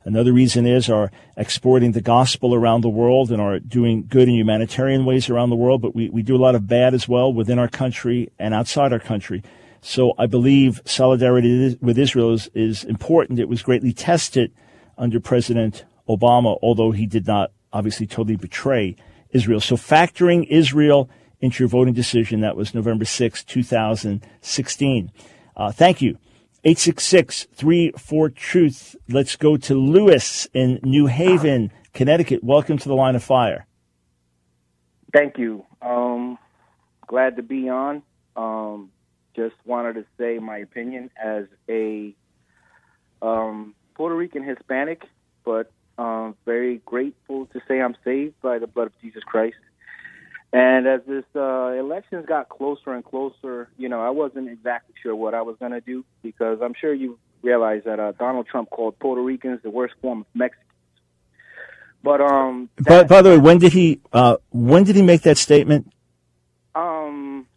S1: Another reason is our exporting the gospel around the world and are doing good in humanitarian ways around the world, but we, we do a lot of bad as well within our country and outside our country. So I believe solidarity with Israel is, is important. It was greatly tested under President Obama, although he did not obviously totally betray Israel. So factoring Israel into your voting decision, that was November sixth, two thousand sixteen. Uh, thank you. eight six six, three four, truth. Let's go to Lewis in New Haven, Connecticut. Welcome to the Line of Fire.
S12: Thank you. Um, glad to be on. Um, just wanted to say my opinion as a um, Puerto Rican Hispanic, but um, very grateful to say I'm saved by the blood of Jesus Christ. And as this uh, elections got closer and closer, you know, I wasn't exactly sure what I was going to do, because I'm sure you realize that uh, Donald Trump called Puerto Ricans the worst form of Mexicans. But um,
S1: But by the way, when did he uh, when did he make that statement?
S12: Um,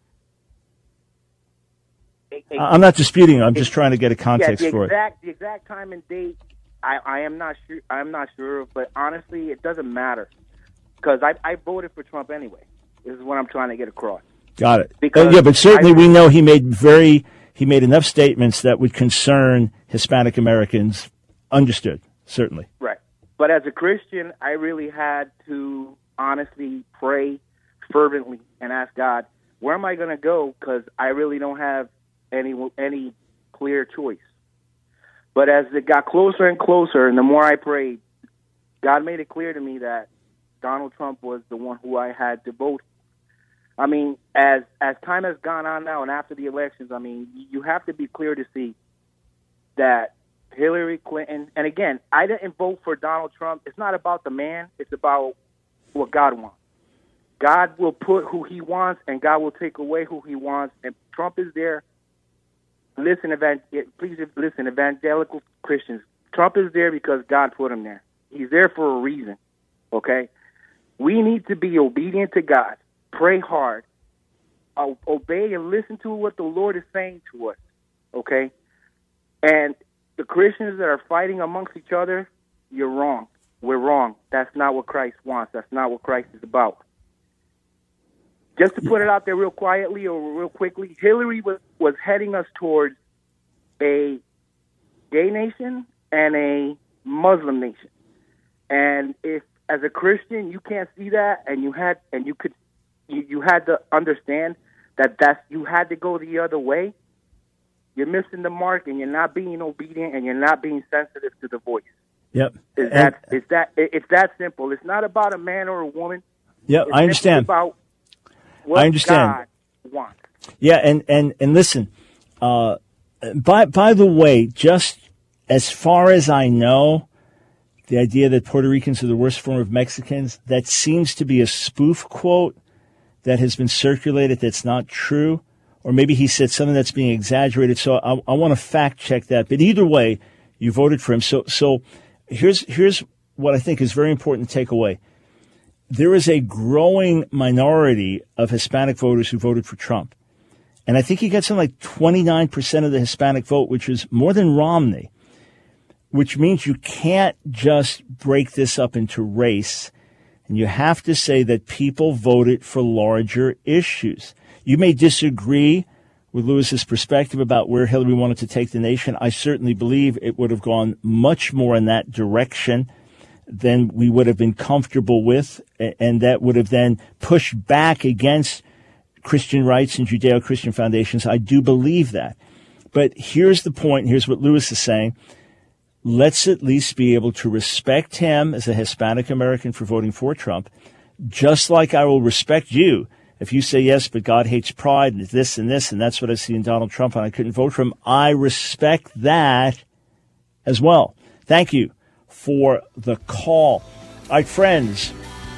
S12: it, it,
S1: I'm not disputing it. I'm just trying to get a context
S12: yeah, the
S1: for
S12: exact, it. The exact time and date, I, I am not sure. I'm not sure, but honestly, it doesn't matter, because I, I voted for Trump anyway. This is what I'm trying to get across.
S1: Got it.
S12: Because
S1: uh, yeah, but certainly
S12: I,
S1: we know he made very he made enough statements that would concern Hispanic Americans. Understood, certainly.
S12: Right. But as a Christian, I really had to honestly pray fervently and ask God, where am I going to go? Because I really don't have any any clear choice. But as it got closer and closer, and the more I prayed, God made it clear to me that Donald Trump was the one who I had to vote. I mean, as as time has gone on now and after the elections, I mean, you have to be clear to see that Hillary Clinton, and again, I didn't vote for Donald Trump. It's not about the man. It's about what God wants. God will put who he wants, and God will take away who he wants. And Trump is there. Listen, evan- please listen, evangelical Christians. Trump is there because God put him there. He's there for a reason, okay? We need to be obedient to God, pray hard, uh, obey and listen to what the Lord is saying to us, okay? And the Christians that are fighting amongst each other, you're wrong. We're wrong. That's not what Christ wants. That's not what Christ is about. Just to put it out there real quietly or real quickly, Hillary was, was heading us towards a gay nation and a Muslim nation. And if, as a Christian, you can't see that, and you had and you could, you, you had to understand that that's you had to go the other way, you're missing the mark, and you're not being obedient, and you're not being sensitive to the voice.
S1: Yep.
S12: Is that it's that it's that simple. It's not about a man or a woman.
S1: Yeah, I understand.
S12: It's about what
S1: I understand.
S12: God wants.
S1: Yeah, and and and listen. Uh, by by the way, just as far as I know, the idea that Puerto Ricans are the worst form of Mexicans, that seems to be a spoof quote that has been circulated that's not true. Or maybe he said something that's being exaggerated. So I, I want to fact check that. But either way, you voted for him. So so here's here's what I think is very important to take away. There is a growing minority of Hispanic voters who voted for Trump. And I think he got something like twenty-nine percent of the Hispanic vote, which is more than Romney, which means you can't just break this up into race. And you have to say that people voted for larger issues. You may disagree with Lewis's perspective about where Hillary wanted to take the nation. I certainly believe it would have gone much more in that direction than we would have been comfortable with, and that would have then pushed back against Christian rights and Judeo-Christian foundations. I do believe that. But here's the point. Here's what Lewis is saying. Let's at least be able to respect him as a Hispanic American for voting for Trump, just like I will respect you if you say, yes, but God hates pride and this and this, and that's what I see in Donald Trump, and I couldn't vote for him. I respect that as well. Thank you for the call. All right, friends,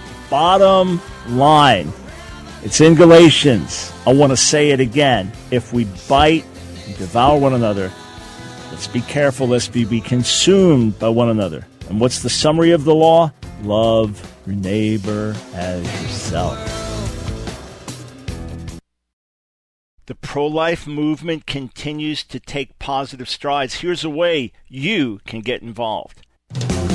S1: bottom line. It's in Galatians. I want to say it again. If we bite and devour one another, let's be careful lest we be consumed by one another. And what's the summary of the law? Love your neighbor as yourself. The pro-life movement continues to take positive strides. Here's a way you can get involved.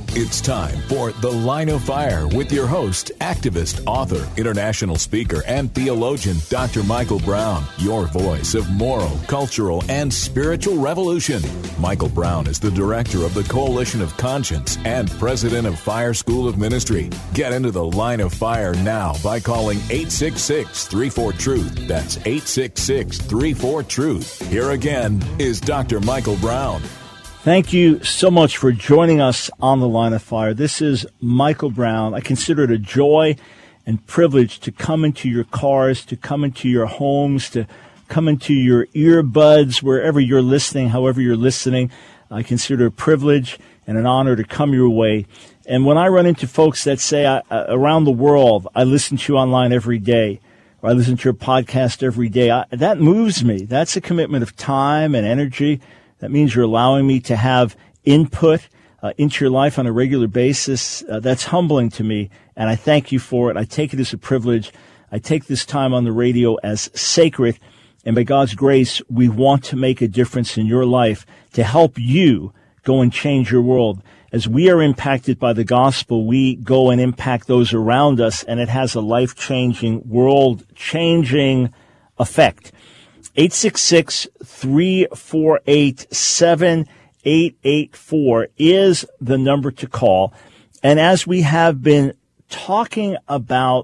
S2: It's time for The Line of Fire with your host, activist, author, international speaker, and theologian, Doctor Michael Brown, your voice of moral, cultural, and spiritual revolution. Michael Brown is the director of the Coalition of Conscience and president of Fire School of Ministry. Get into The Line of Fire now by calling eight six six, three four, truth. That's eight six six, three four, truth. Here again is Doctor Michael Brown.
S1: Thank you so much for joining us on The Line of Fire. This is Michael Brown. I consider it a joy and privilege to come into your cars, to come into your homes, to come into your earbuds, wherever you're listening, however you're listening. I consider it a privilege and an honor to come your way. And when I run into folks that say I, uh, around the world, I listen to you online every day, or I listen to your podcast every day, I, that moves me. That's a commitment of time and energy. That means you're allowing me to have input uh, into your life on a regular basis. Uh, that's humbling to me, and I thank you for it. I take it as a privilege. I take this time on the radio as sacred, and by God's grace, we want to make a difference in your life to help you go and change your world. As we are impacted by the gospel, we go and impact those around us, and it has a life-changing, world-changing effect. eight six six, three four eight, seven eight eight four is the number to call. And as we have been talking about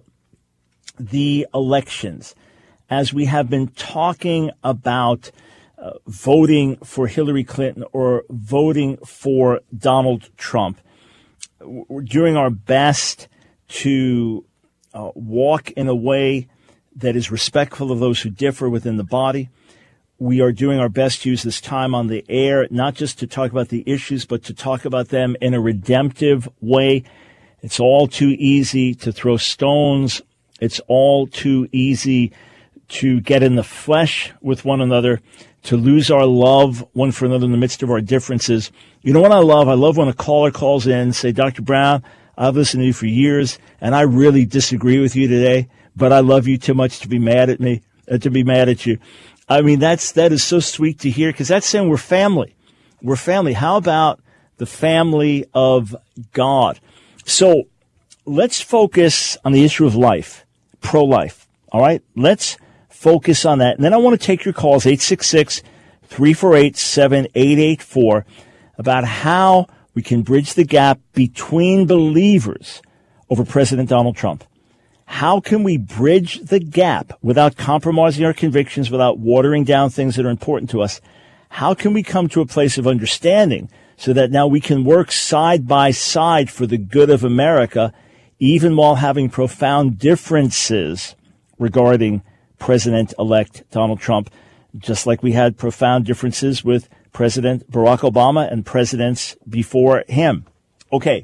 S1: the elections, as we have been talking about uh, voting for Hillary Clinton or voting for Donald Trump, we're doing our best to uh, walk in a way that is respectful of those who differ within the body. We are doing our best to use this time on the air, not just to talk about the issues, but to talk about them in a redemptive way. It's all too easy to throw stones. It's all too easy to get in the flesh with one another, to lose our love one for another in the midst of our differences. You know what I love? I love when a caller calls in and say, Doctor Brown, I've listened to you for years, and I really disagree with you today, but I love you too much to be mad at me, uh, to be mad at you. I mean, that's, that is so sweet to hear, because that's saying we're family. We're family. How about the family of God? So let's focus on the issue of life, pro-life. All right? Let's focus on that. And then I want to take your calls, eight six six, three four eight, seven eight eight four, about how we can bridge the gap between believers over President Donald Trump. How can we bridge the gap without compromising our convictions, without watering down things that are important to us? How can we come to a place of understanding so that now we can work side by side for the good of America, even while having profound differences regarding President-elect Donald Trump, just like we had profound differences with President Barack Obama and presidents before him? Okay.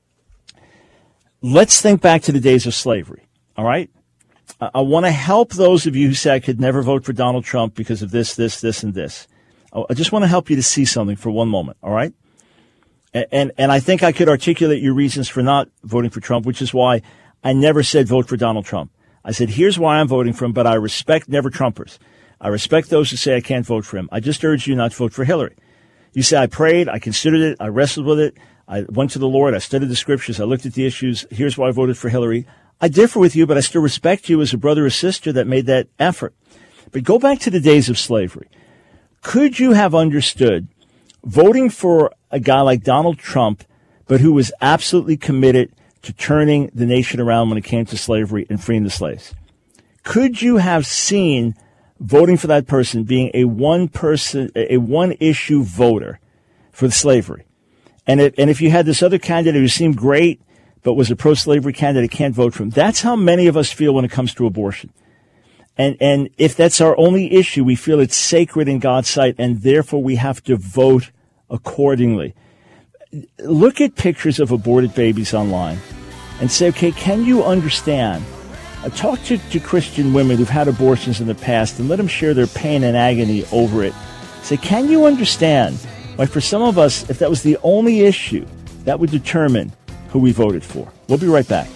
S1: Let's think back to the days of slavery. All right? I, I want to help those of you who say I could never vote for Donald Trump because of this, this, this, and this. I just want to help you to see something for one moment. All right? And, and, and I think I could articulate your reasons for not voting for Trump, which is why I never said vote for Donald Trump. I said, here's why I'm voting for him, but I respect never Trumpers. I respect those who say I can't vote for him. I just urge you not to vote for Hillary. You say I prayed, I considered it, I wrestled with it, I went to the Lord, I studied the scriptures, I looked at the issues. Here's why I voted for Hillary. I differ with you, but I still respect you as a brother or sister that made that effort. But go back to the days of slavery. Could you have understood voting for a guy like Donald Trump, but who was absolutely committed to turning the nation around when it came to slavery and freeing the slaves? Could you have seen voting for that person being a one person, a one issue voter for slavery? And if, and if you had this other candidate who seemed great, but was a pro-slavery candidate, can't vote for him. That's how many of us feel when it comes to abortion. And, and if that's our only issue, we feel it's sacred in God's sight, and therefore we have to vote accordingly. Look at pictures of aborted babies online and say, okay, can you understand? Uh, talk to, to Christian women who've had abortions in the past and let them share their pain and agony over it. Say, can you understand why for some of us, if that was the only issue, that would determine who we voted for? We'll be right back.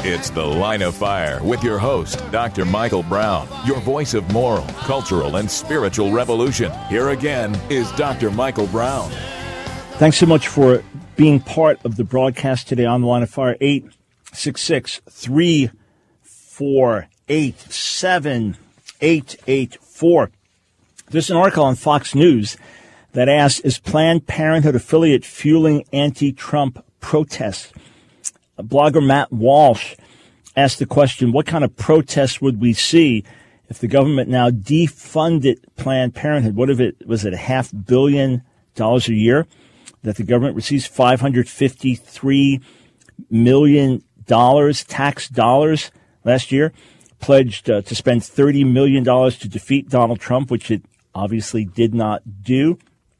S2: It's The Line of Fire with your host, Doctor Michael Brown, your voice of moral, cultural, and spiritual revolution. Here again is Doctor Michael Brown.
S1: Thanks so much for being part of the broadcast today on The Line of Fire. eight six six, three four eight, seven eight eight four. There's an article on Fox News that asks, is Planned Parenthood affiliate fueling anti-Trump protests? Blogger Matt Walsh asked the question, what kind of protests would we see if the government now defunded Planned Parenthood? What if it was it a half billion dollars a year that the government receives? Five hundred fifty-three million dollars tax dollars last year, pledged uh, to spend thirty million dollars to defeat Donald Trump, which it obviously did not do.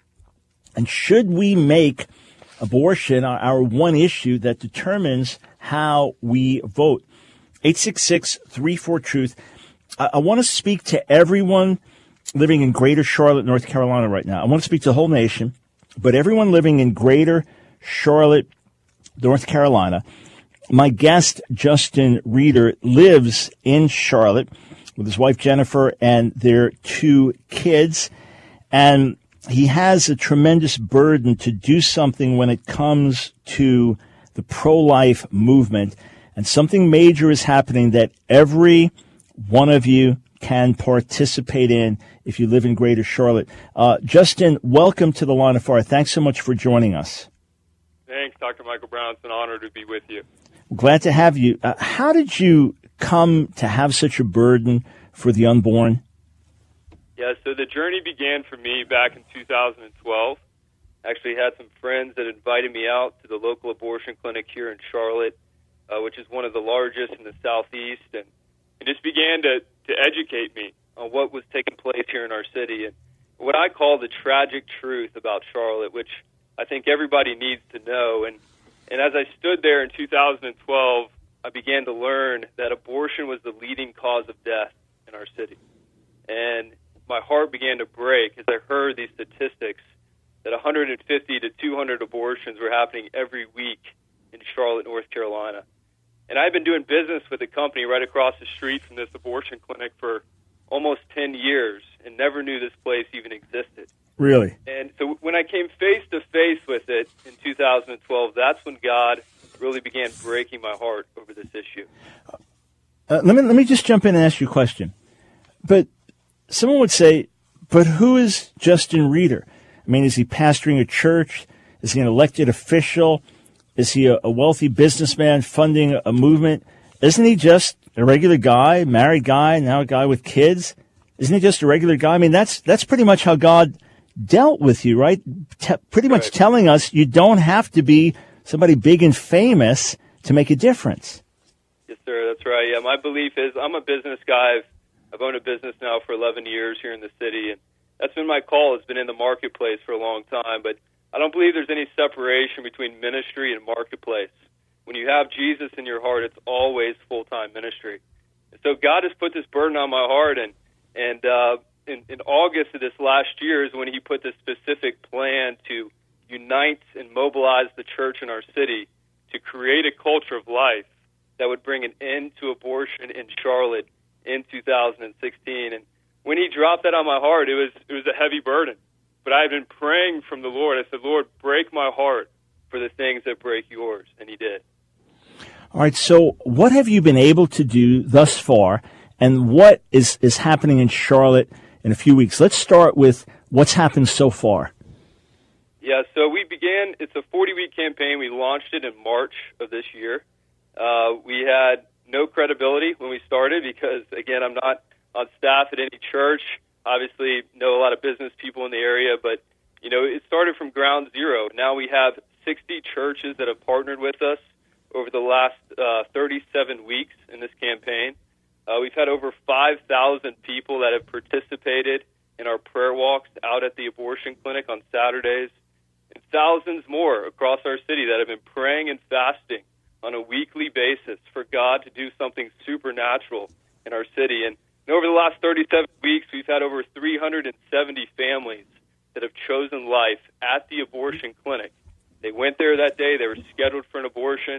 S1: And should we make abortion our, our one issue that determines how we vote? eight six six, three four, truth. I, I want to speak to everyone living in Greater Charlotte, North Carolina right now. I want to speak to the whole nation, but everyone living in Greater Charlotte, North Carolina. My guest, Justin Reeder, lives in Charlotte with his wife, Jennifer, and their two kids. And he has a tremendous burden to do something when it comes to the pro-life movement. And something major is happening that every one of you can participate in if you live in Greater Charlotte. Uh, Justin, welcome to the Line of Fire. Thanks so much for joining us.
S13: Thanks, Doctor Michael Brown. It's an honor to be with you.
S1: Glad to have you. Uh, how did you come to have such a burden for the unborn?
S13: Yeah, so the journey began for me back in two thousand twelve. Actually had some friends that invited me out to the local abortion clinic here in Charlotte, uh, which is one of the largest in the Southeast, and it just began to, to educate me on what was taking place here in our city and what I call the tragic truth about Charlotte, which I think everybody needs to know. And, and as I stood there in two thousand twelve, I began to learn that abortion was the leading cause of death in our city. And my heart began to break as I heard these statistics that one hundred fifty to two hundred abortions were happening every week in Charlotte, North Carolina. And I've been doing business with a company right across the street from this abortion clinic for almost ten years and never knew this place even existed.
S1: Really?
S13: And so when I came face to face with it in two thousand twelve, that's when God really began breaking my heart over this issue.
S1: Uh, let me let me just jump in and ask you a question. But someone would say, but who is Justin Reeder? I mean, is he pastoring a church? Is he an elected official? Is he a, a wealthy businessman funding a, a movement? Isn't he just a regular guy, married guy, now a guy with kids? Isn't he just a regular guy? I mean, that's that's pretty much how God dealt with you, right? Te- pretty much
S13: Right.
S1: telling us you don't have to be somebody big and famous to make a difference.
S13: Yes, sir, that's right. Yeah, my belief is I'm a business guy. I've, I've owned a business now for eleven years here in the city, and that's been my call. It's been in the marketplace for a long time, but I don't believe there's any separation between ministry and marketplace. When you have Jesus in your heart, it's always full-time ministry. And so God has put this burden on my heart, and and uh, in, in August of this last year is when he put this specific plan to unite and mobilize the church in our city to create a culture of life that would bring an end to abortion in Charlotte in two thousand sixteen. And when he dropped that on my heart, it was it was a heavy burden. But I had been praying from the Lord. I said, Lord, break my heart for the things that break yours. And he did.
S1: All right, so what have you been able to do thus far, and what is, is happening in Charlotte in a few weeks? Let's start with what's happened so far.
S13: Yeah, so we began, it's a forty-week campaign. We launched it in March of this year. Uh, we had no credibility when we started because, again, I'm not on staff at any church. Obviously, know a lot of business people in the area, but, you know, it started from ground zero. Now we have sixty churches that have partnered with us over the last uh, thirty-seven weeks in this campaign. Uh, we've had over five thousand people that have participated in our prayer walks out at the abortion clinic on Saturdays, and thousands more across our city that have been praying and fasting on a weekly basis for God to do something supernatural in our city. And, and over the last thirty-seven weeks, we've had over three hundred seventy families that have chosen life at the abortion clinic. They went there that day. They were scheduled for an abortion.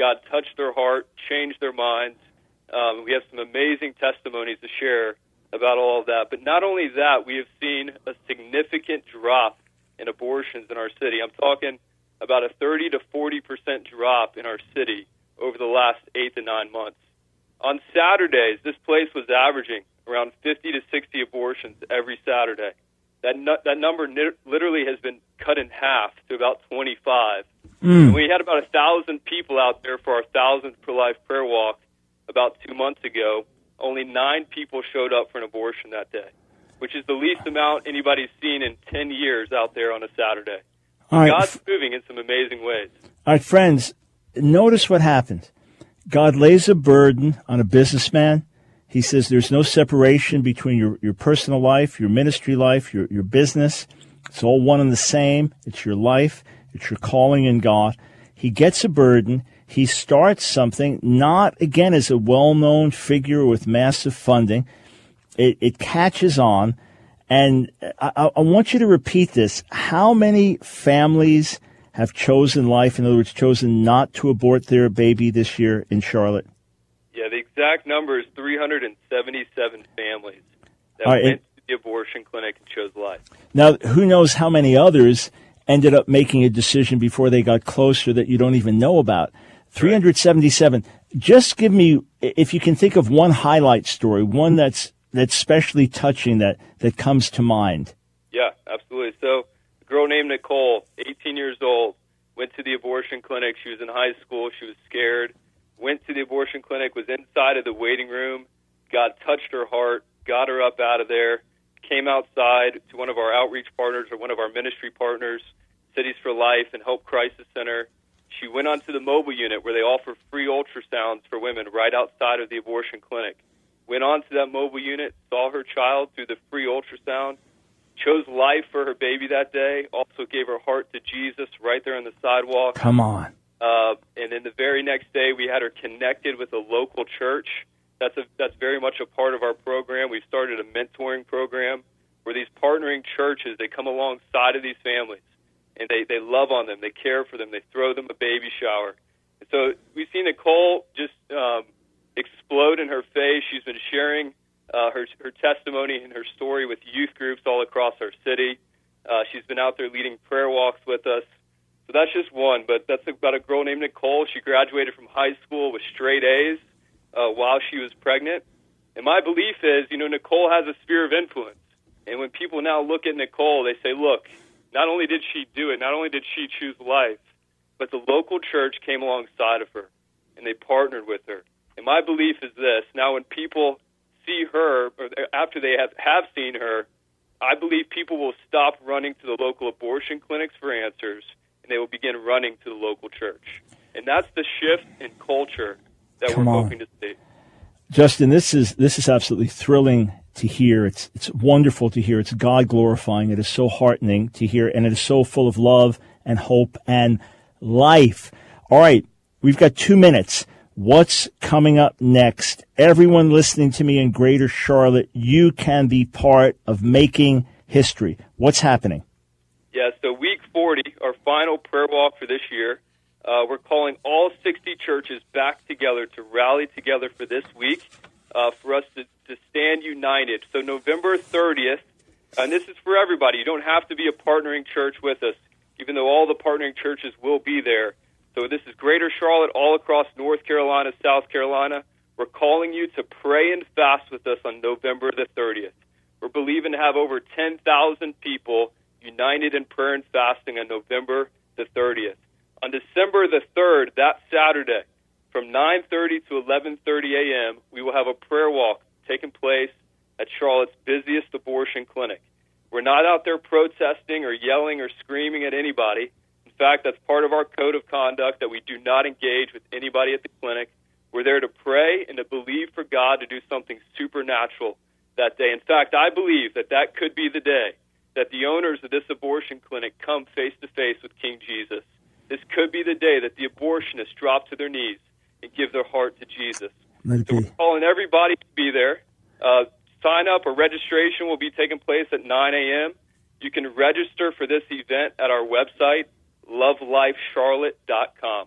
S13: God touched their heart, changed their minds. Um, we have some amazing testimonies to share about all of that. But not only that, we have seen a significant drop in abortions in our city. I'm talking about a thirty to forty percent drop in our city over the last eight to nine months. On Saturdays, this place was averaging around fifty to sixty abortions every Saturday. That nu- that number ni- literally has been cut in half to about twenty-five.
S1: Mm.
S13: And we had about a thousand people out there for our thousandth pro-life prayer walk about two months ago. Only nine people showed up for an abortion that day, which is the least amount anybody's seen in ten years out there on a Saturday.
S1: All right.
S13: God's moving in some amazing ways.
S1: All right, friends, notice what happened. God lays a burden on a businessman. He says there's no separation between your, your personal life, your ministry life, your, your business. It's all one and the same. It's your life. It's your calling in God. He gets a burden. He starts something, not, again, as a well-known figure with massive funding. It, it catches on. And I, I want you to repeat this. How many families have chosen life, in other words, chosen not to abort their baby this year in Charlotte?
S13: Yeah, the exact number is three hundred seventy-seven families that
S1: All right,
S13: went to the abortion clinic and chose life.
S1: Now, who knows how many others ended up making a decision before they got closer that you don't even know about. three hundred seventy-seven. Just give me, if you can think of one highlight story, one that's that's especially touching that, that comes to mind.
S13: Yeah, absolutely. So a girl named Nicole, eighteen years old, went to the abortion clinic. She was in high school. She was scared. Went to the abortion clinic, was inside of the waiting room. God touched her heart, got her up out of there, came outside to one of our outreach partners or one of our ministry partners, Cities for Life and Hope Crisis Center. She went onto the mobile unit where they offer free ultrasounds for women right outside of the abortion clinic. Went onto that mobile unit, saw her child through the free ultrasound, chose life for her baby that day, also gave her heart to Jesus right there on the sidewalk.
S1: Come on.
S13: Uh, and then the very next day, we had her connected with a local church. That's a, that's very much a part of our program. We've started a mentoring program where these partnering churches, they come alongside of these families, and they, they love on them, they care for them, they throw them a baby shower. And so we've seen Nicole just um, explode in her face. She's been sharing uh, her, her testimony and her story with youth groups all across our city. Uh, she's been out there leading prayer walks with us. So that's just one, but that's about a girl named Nicole. She graduated from high school with straight A's uh, while she was pregnant. And my belief is, you know, Nicole has a sphere of influence. And when people now look at Nicole, they say, look, not only did she do it, not only did she choose life, but the local church came alongside of her, and they partnered with her. And my belief is this. Now, when people see her, or after they have, have seen her, I believe people will stop running to the local abortion clinics for answers, and they will begin running to the local church. And that's the shift in culture that
S1: Come
S13: we're
S1: on.
S13: hoping to see.
S1: Justin, this is this is absolutely thrilling to hear. It's it's wonderful to hear. It's God glorifying. It is so heartening to hear, and it is so full of love and hope and life. All right, we've got two minutes. What's coming up next? Everyone listening to me in Greater Charlotte, you can be part of making history. What's happening?
S13: Yeah, so week forty, our final prayer walk for this year, uh, we're calling all sixty churches back together to rally together for this week uh, for us to, to stand united. So November thirtieth, and this is for everybody. You don't have to be a partnering church with us, even though all the partnering churches will be there. So this is Greater Charlotte, all across North Carolina, South Carolina. We're calling you to pray and fast with us on November the thirtieth. We're believing to have over ten thousand people united in prayer and fasting on November the thirtieth. On December the third, that Saturday, from nine thirty to eleven thirty a.m., we will have a prayer walk taking place at Charlotte's busiest abortion clinic. We're not out there protesting or yelling or screaming at anybody. In fact, that's part of our code of conduct, that we do not engage with anybody at the clinic. We're there to pray and to believe for God to do something supernatural that day. In fact, I believe that that could be the day that the owners of this abortion clinic come face-to-face with King Jesus. This could be the day that the abortionists drop to their knees and give their heart to Jesus.
S1: Let it
S13: So
S1: be.
S13: we're calling everybody to be there. Uh, sign up or registration will be taking place at nine a.m. You can register for this event at our website, love life charlotte dot com.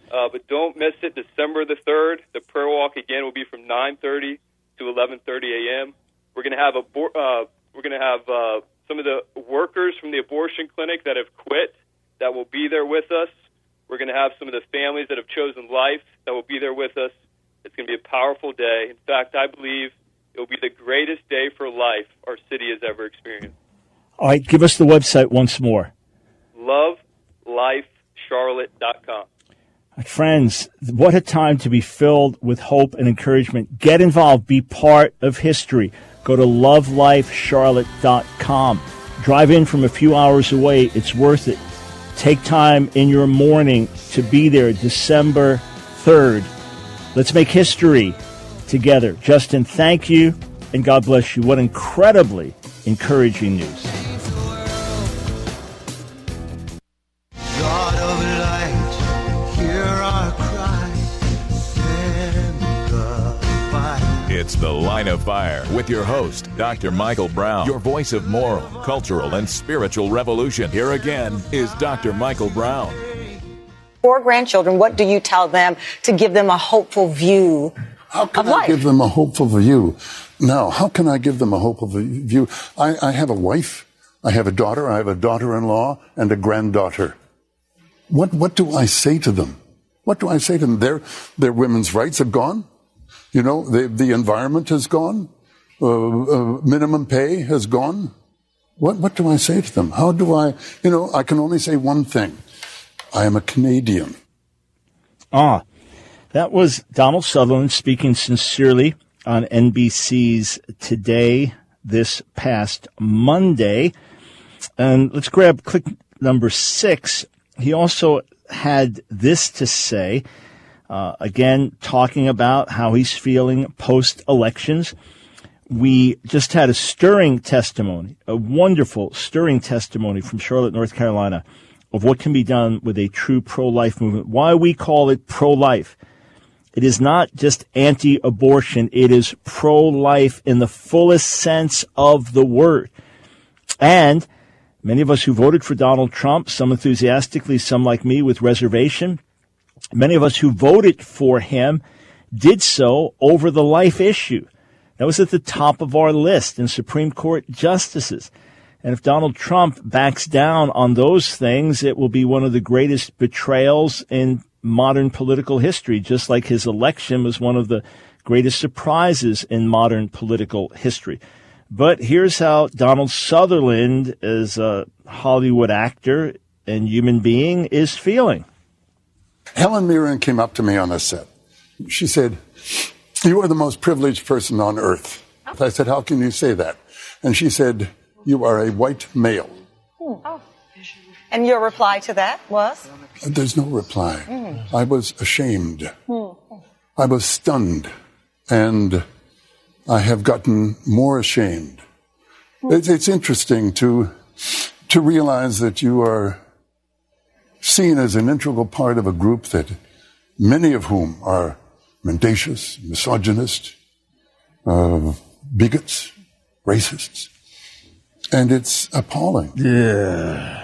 S13: Uh, but don't miss it, December the third. The prayer walk, again, will be from nine thirty to eleven thirty a.m. We're going to have, abor- uh, we're going to have uh, some of the workers from the abortion clinic that have quit that will be there with us. We're going to have some of the families that have chosen life that will be there with us. It's going to be a powerful day. In fact, I believe it will be the greatest day for life our city has ever experienced.
S1: All right, give us the website once more.
S13: love life charlotte dot com.
S1: Friends, what a time to be filled with hope and encouragement. Get involved. Be part of history. Go to love life charlotte dot com. Drive in from a few hours away. It's worth it. Take time in your morning to be there December third. Let's make history together. Justin, thank you, and God bless you. What incredibly encouraging news.
S5: God of light, hear our cry, send the fire.
S2: It's The Line of Fire with your host, Doctor Michael Brown, your voice of moral, cultural, and spiritual revolution. Here again is Doctor Michael Brown.
S14: For grandchildren, what do you tell them to give them a hopeful view
S15: How can
S14: of
S15: I
S14: life?
S15: give them a hopeful view? Now, how can I give them a hopeful view? I, I have a wife, I have a daughter, I have a daughter-in-law, and a granddaughter. What what do I say to them? What do I say to them? Their their women's rights have gone. You know, the the environment has gone. Uh, uh, minimum pay has gone. What what do I say to them? How do I? You know, I can only say one thing. I am a Canadian.
S1: Ah, that was Donald Sutherland speaking sincerely on N B C's Today this past Monday. And let's grab click number six. He also had this to say, uh, again, talking about how he's feeling post-elections. We just had a stirring testimony, a wonderful stirring testimony from Charlotte, North Carolina, of what can be done with a true pro-life movement. Why we call it pro-life. It is not just anti-abortion. It is pro-life in the fullest sense of the word. And many of us who voted for Donald Trump, some enthusiastically, some like me with reservation, many of us who voted for him did so over the life issue. That was at the top of our list in Supreme Court justices. And if Donald Trump backs down on those things, it will be one of the greatest betrayals in modern political history, just like his election was one of the greatest surprises in modern political history. But here's how Donald Sutherland, as a Hollywood actor and human being, is feeling.
S15: Helen Mirren came up to me on a set. She said, "You are the most privileged person on earth." I said, "How can you say that?" And she said, "You are a white male."
S14: Oh. And your reply to that was?
S15: There's no reply.
S14: Mm.
S15: I was ashamed.
S14: Mm.
S15: I was stunned. And I have gotten more ashamed.
S14: Mm.
S15: It's, it's interesting to, to realize that you are seen as an integral part of a group that many of whom are mendacious, misogynist, uh, bigots, racists. And it's appalling.
S1: Yeah.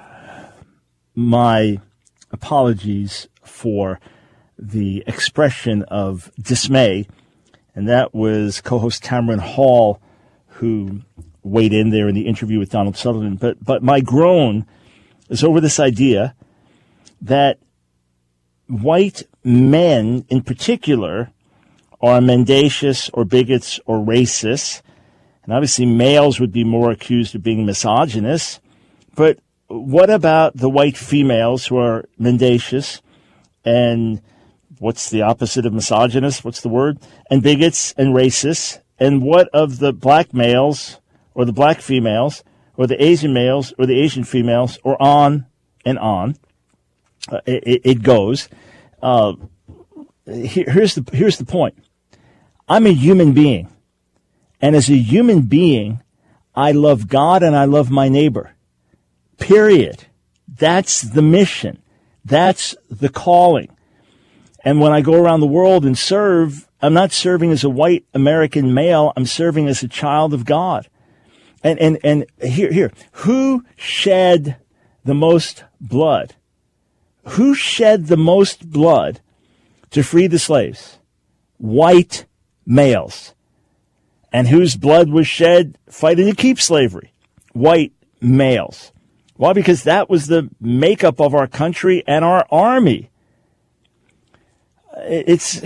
S1: My apologies for the expression of dismay. And that was co-host Tamron Hall, who weighed in there in the interview with Donald Sutherland. But, but my groan is over this idea that white men in particular are mendacious or bigots or racists. And obviously males would be more accused of being misogynist. But what about the white females who are mendacious and what's the opposite of misogynist? What's the word? And bigots and racists. And what of the black males or the black females or the Asian males or the Asian females or on and on? Uh, it, it goes. Uh, here, here's the here's the point. I'm a human being. And as a human being, I love God and I love my neighbor. Period. That's the mission. That's the calling. And when I go around the world and serve, I'm not serving as a white American male. I'm serving as a child of God. And, and, and here, here, who shed the most blood? who shed the most blood to free the slaves? White males. And whose blood was shed fighting to keep slavery? White males. Why? Because that was the makeup of our country and our army. It's,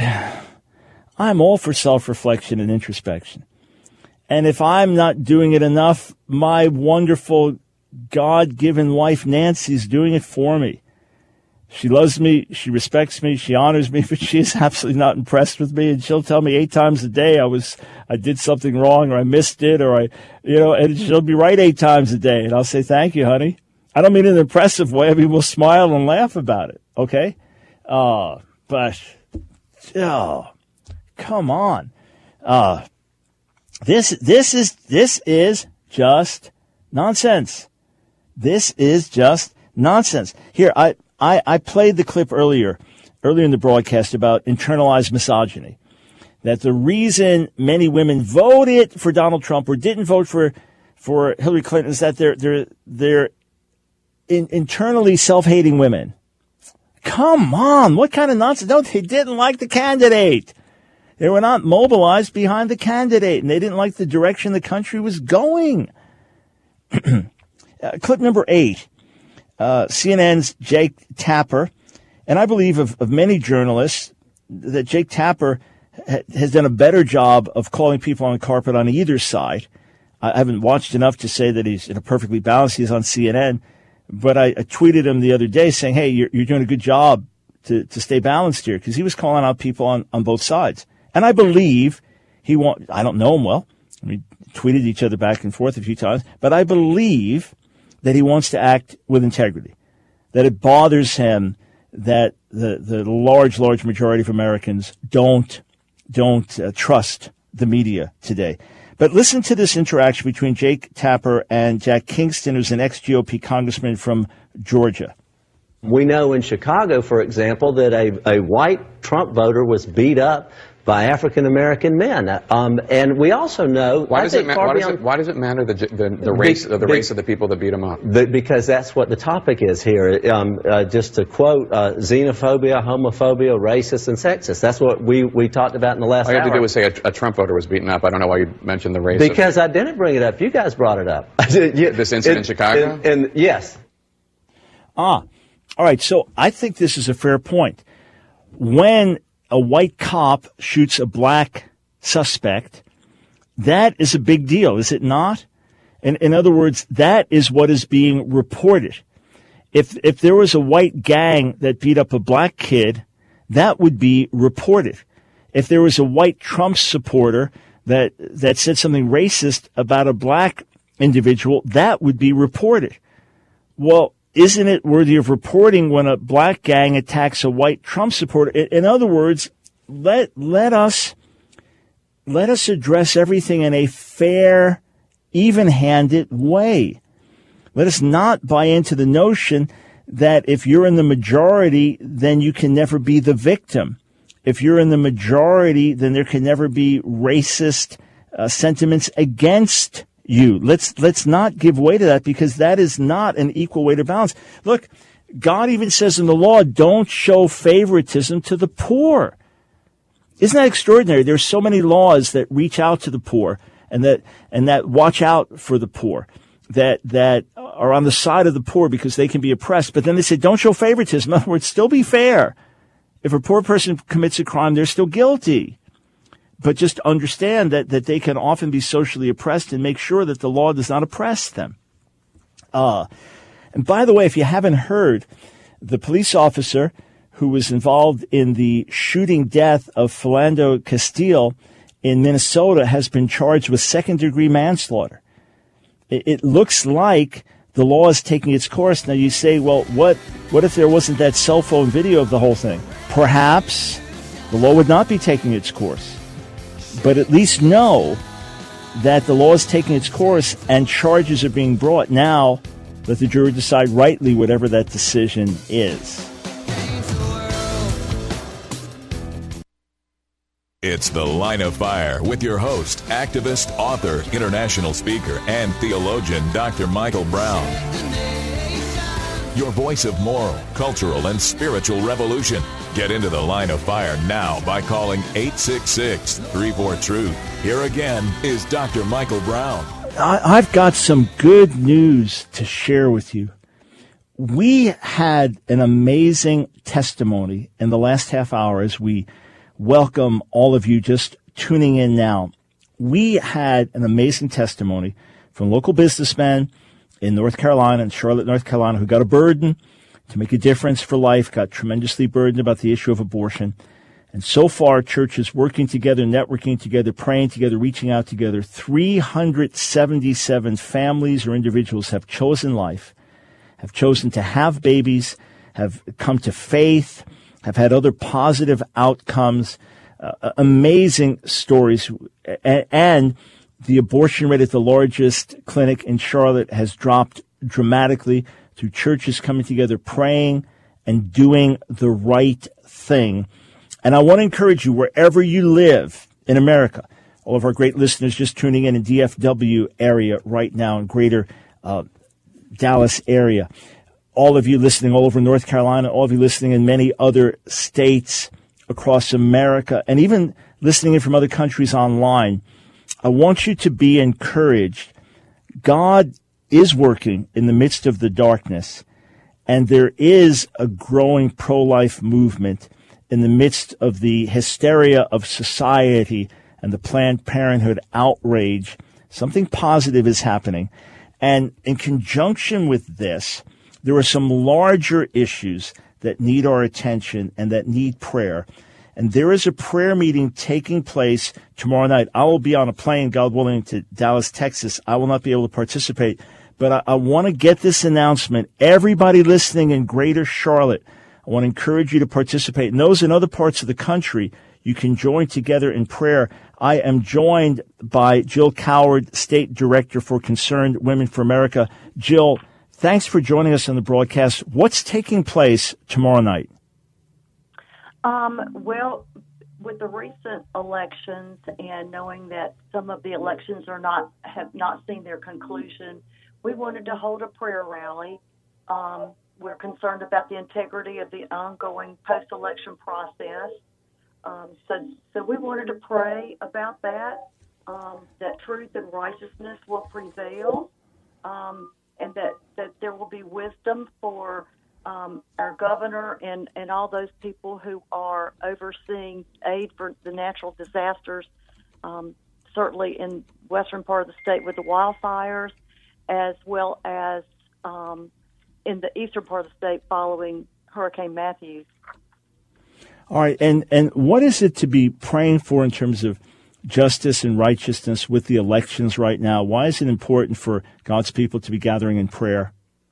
S1: I'm all for self-reflection and introspection. And if I'm not doing it enough, my wonderful God-given wife Nancy's doing it for me. She loves me, she respects me, she honors me, but she is absolutely not impressed with me. And she'll tell me eight times a day I was, I did something wrong, or I missed it, or I, you know, and she'll be right eight times a day. And I'll say, thank you, honey. I don't mean in an impressive way. I mean, we'll smile and laugh about it. Okay. Uh, but, oh, come on. Uh, this, this is, this is just nonsense. This is just nonsense. Here, I, I, I played the clip earlier, earlier in the broadcast about internalized misogyny. That the reason many women voted for Donald Trump or didn't vote for, for Hillary Clinton is that they're, they're, they're in, internally self-hating women. Come on. What kind of nonsense? No, they didn't like the candidate. They were not mobilized behind the candidate, and they didn't like the direction the country was going. uh, clip number eight. Uh, C N N's Jake Tapper, and I believe of, of many journalists that Jake Tapper ha- has done a better job of calling people on the carpet on either side. I haven't watched enough to say that he's in a perfectly balanced. He's on C N N, but I, I tweeted him the other day saying, hey, you're, you're doing a good job to, to stay balanced here, because he was calling out people on, on both sides. And I believe he want, I don't know him well. We tweeted each other back and forth a few times, but I believe that he wants to act with integrity, that it bothers him that the, the large, large majority of Americans don't, don't uh, trust the media today. But listen to this interaction between Jake Tapper and Jack Kingston, who's an ex-G O P congressman from Georgia.
S16: We know in Chicago, for example, that a, a white Trump voter was beat up by African-American men. Um, and we also know...
S17: Why does, it, ma- why, does it, why does it matter the, the, the race, be, the race be, of the people that beat them up?
S16: The, because that's what the topic is here. Um, uh, just to quote, uh, xenophobia, homophobia, racist, and sexist. That's what we, we talked about in the last
S17: hour. All you have
S16: hour.
S17: to do was say a, a Trump voter was beaten up. I don't know why you mentioned the race.
S16: Because
S17: of,
S16: I didn't bring it up. You guys brought it up.
S17: This incident in, in Chicago?
S16: In, in, yes.
S1: Ah, all right. So I think this is a fair point. When a white cop shoots a black suspect, that is a big deal, is it not? In, in other words, that is what is being reported. If if there was a white gang that beat up a black kid, that would be reported. If there was a white Trump supporter that that said something racist about a black individual, that would be reported. Well, isn't it worthy of reporting when a black gang attacks a white Trump supporter? In other words, let let us let us address everything in a fair, even-handed way. Let us not buy into the notion that if you're in the majority, then you can never be the victim. If you're in the majority, then there can never be racist uh, sentiments against you. Let's let's not give way to that, because that is not an equal way to balance. Look, God even says in the law, don't show favoritism to the poor. Isn't that extraordinary? There's so many laws that reach out to the poor and that and that watch out for the poor, that that are on the side of the poor because they can be oppressed. But then they say, don't show favoritism. In other words, still be fair. If a poor person commits a crime, they're still guilty. But just understand that, that they can often be socially oppressed, and make sure that the law does not oppress them. Uh, and by the way, if you haven't heard, the police officer who was involved in the shooting death of Philando Castile in Minnesota has been charged with second-degree manslaughter. It, it looks like the law is taking its course. Now you say, well, what, what if there wasn't that cell phone video of the whole thing? Perhaps the law would not be taking its course. But at least know that the law is taking its course and charges are being brought. Now let the jury decide rightly whatever that decision is.
S2: It's The Line of Fire with your host, activist, author, international speaker, and theologian, Doctor Michael Brown. your voice of moral, cultural, and spiritual revolution. Get into the Line of Fire now by calling eight six six, three four, truth. Here again is Doctor Michael Brown.
S1: I've got some good news to share with you. We had an amazing testimony in the last half hour as we welcome all of you just tuning in now. We had an amazing testimony from local businessmen in North Carolina, in Charlotte, North Carolina, who got a burden to make a difference for life, got tremendously burdened about the issue of abortion. And so far, churches working together, networking together, praying together, reaching out together, three hundred seventy-seven families or individuals have chosen life, have chosen to have babies, have come to faith, have had other positive outcomes, uh, amazing stories. And, and the abortion rate at the largest clinic in Charlotte has dropped dramatically through churches coming together, praying and doing the right thing. And I want to encourage you, wherever you live in America, all of our great listeners just tuning in in D F W area right now, in greater uh, Dallas area, all of you listening all over North Carolina, all of you listening in many other states across America, and even listening in from other countries online, I want you to be encouraged. God is working in the midst of the darkness, and there is a growing pro-life movement in the midst of the hysteria of society and the Planned Parenthood outrage. Something positive is happening. And in conjunction with this, there are some larger issues that need our attention and that need prayer. And there is a prayer meeting taking place tomorrow night. I will be on a plane, God willing, to Dallas, Texas. I will not be able to participate. But I, I want to get this announcement. Everybody listening in Greater Charlotte, I want to encourage you to participate. And those in other parts of the country, you can join together in prayer. I am joined by Jill Coward, State Director for Concerned Women for America. Jill, thanks for joining us on the broadcast. What's taking place tomorrow night?
S18: Um, well, with the recent elections and knowing that some of the elections are not have not seen their conclusion, we wanted to hold a prayer rally. Um, we're concerned about the integrity of the ongoing post-election process. Um, so, so we wanted to pray about that, um, that truth and righteousness will prevail, um, and that, that there will be wisdom for um, our governor and, and all those people who are overseeing aid for the natural disasters, um, certainly in western part of the state with the wildfires, as well as um, in the eastern part of the state following Hurricane Matthew.
S1: All right, and, and what is it to be praying for in terms of justice and righteousness with the elections right now? Why is it important for God's people to be gathering in prayer?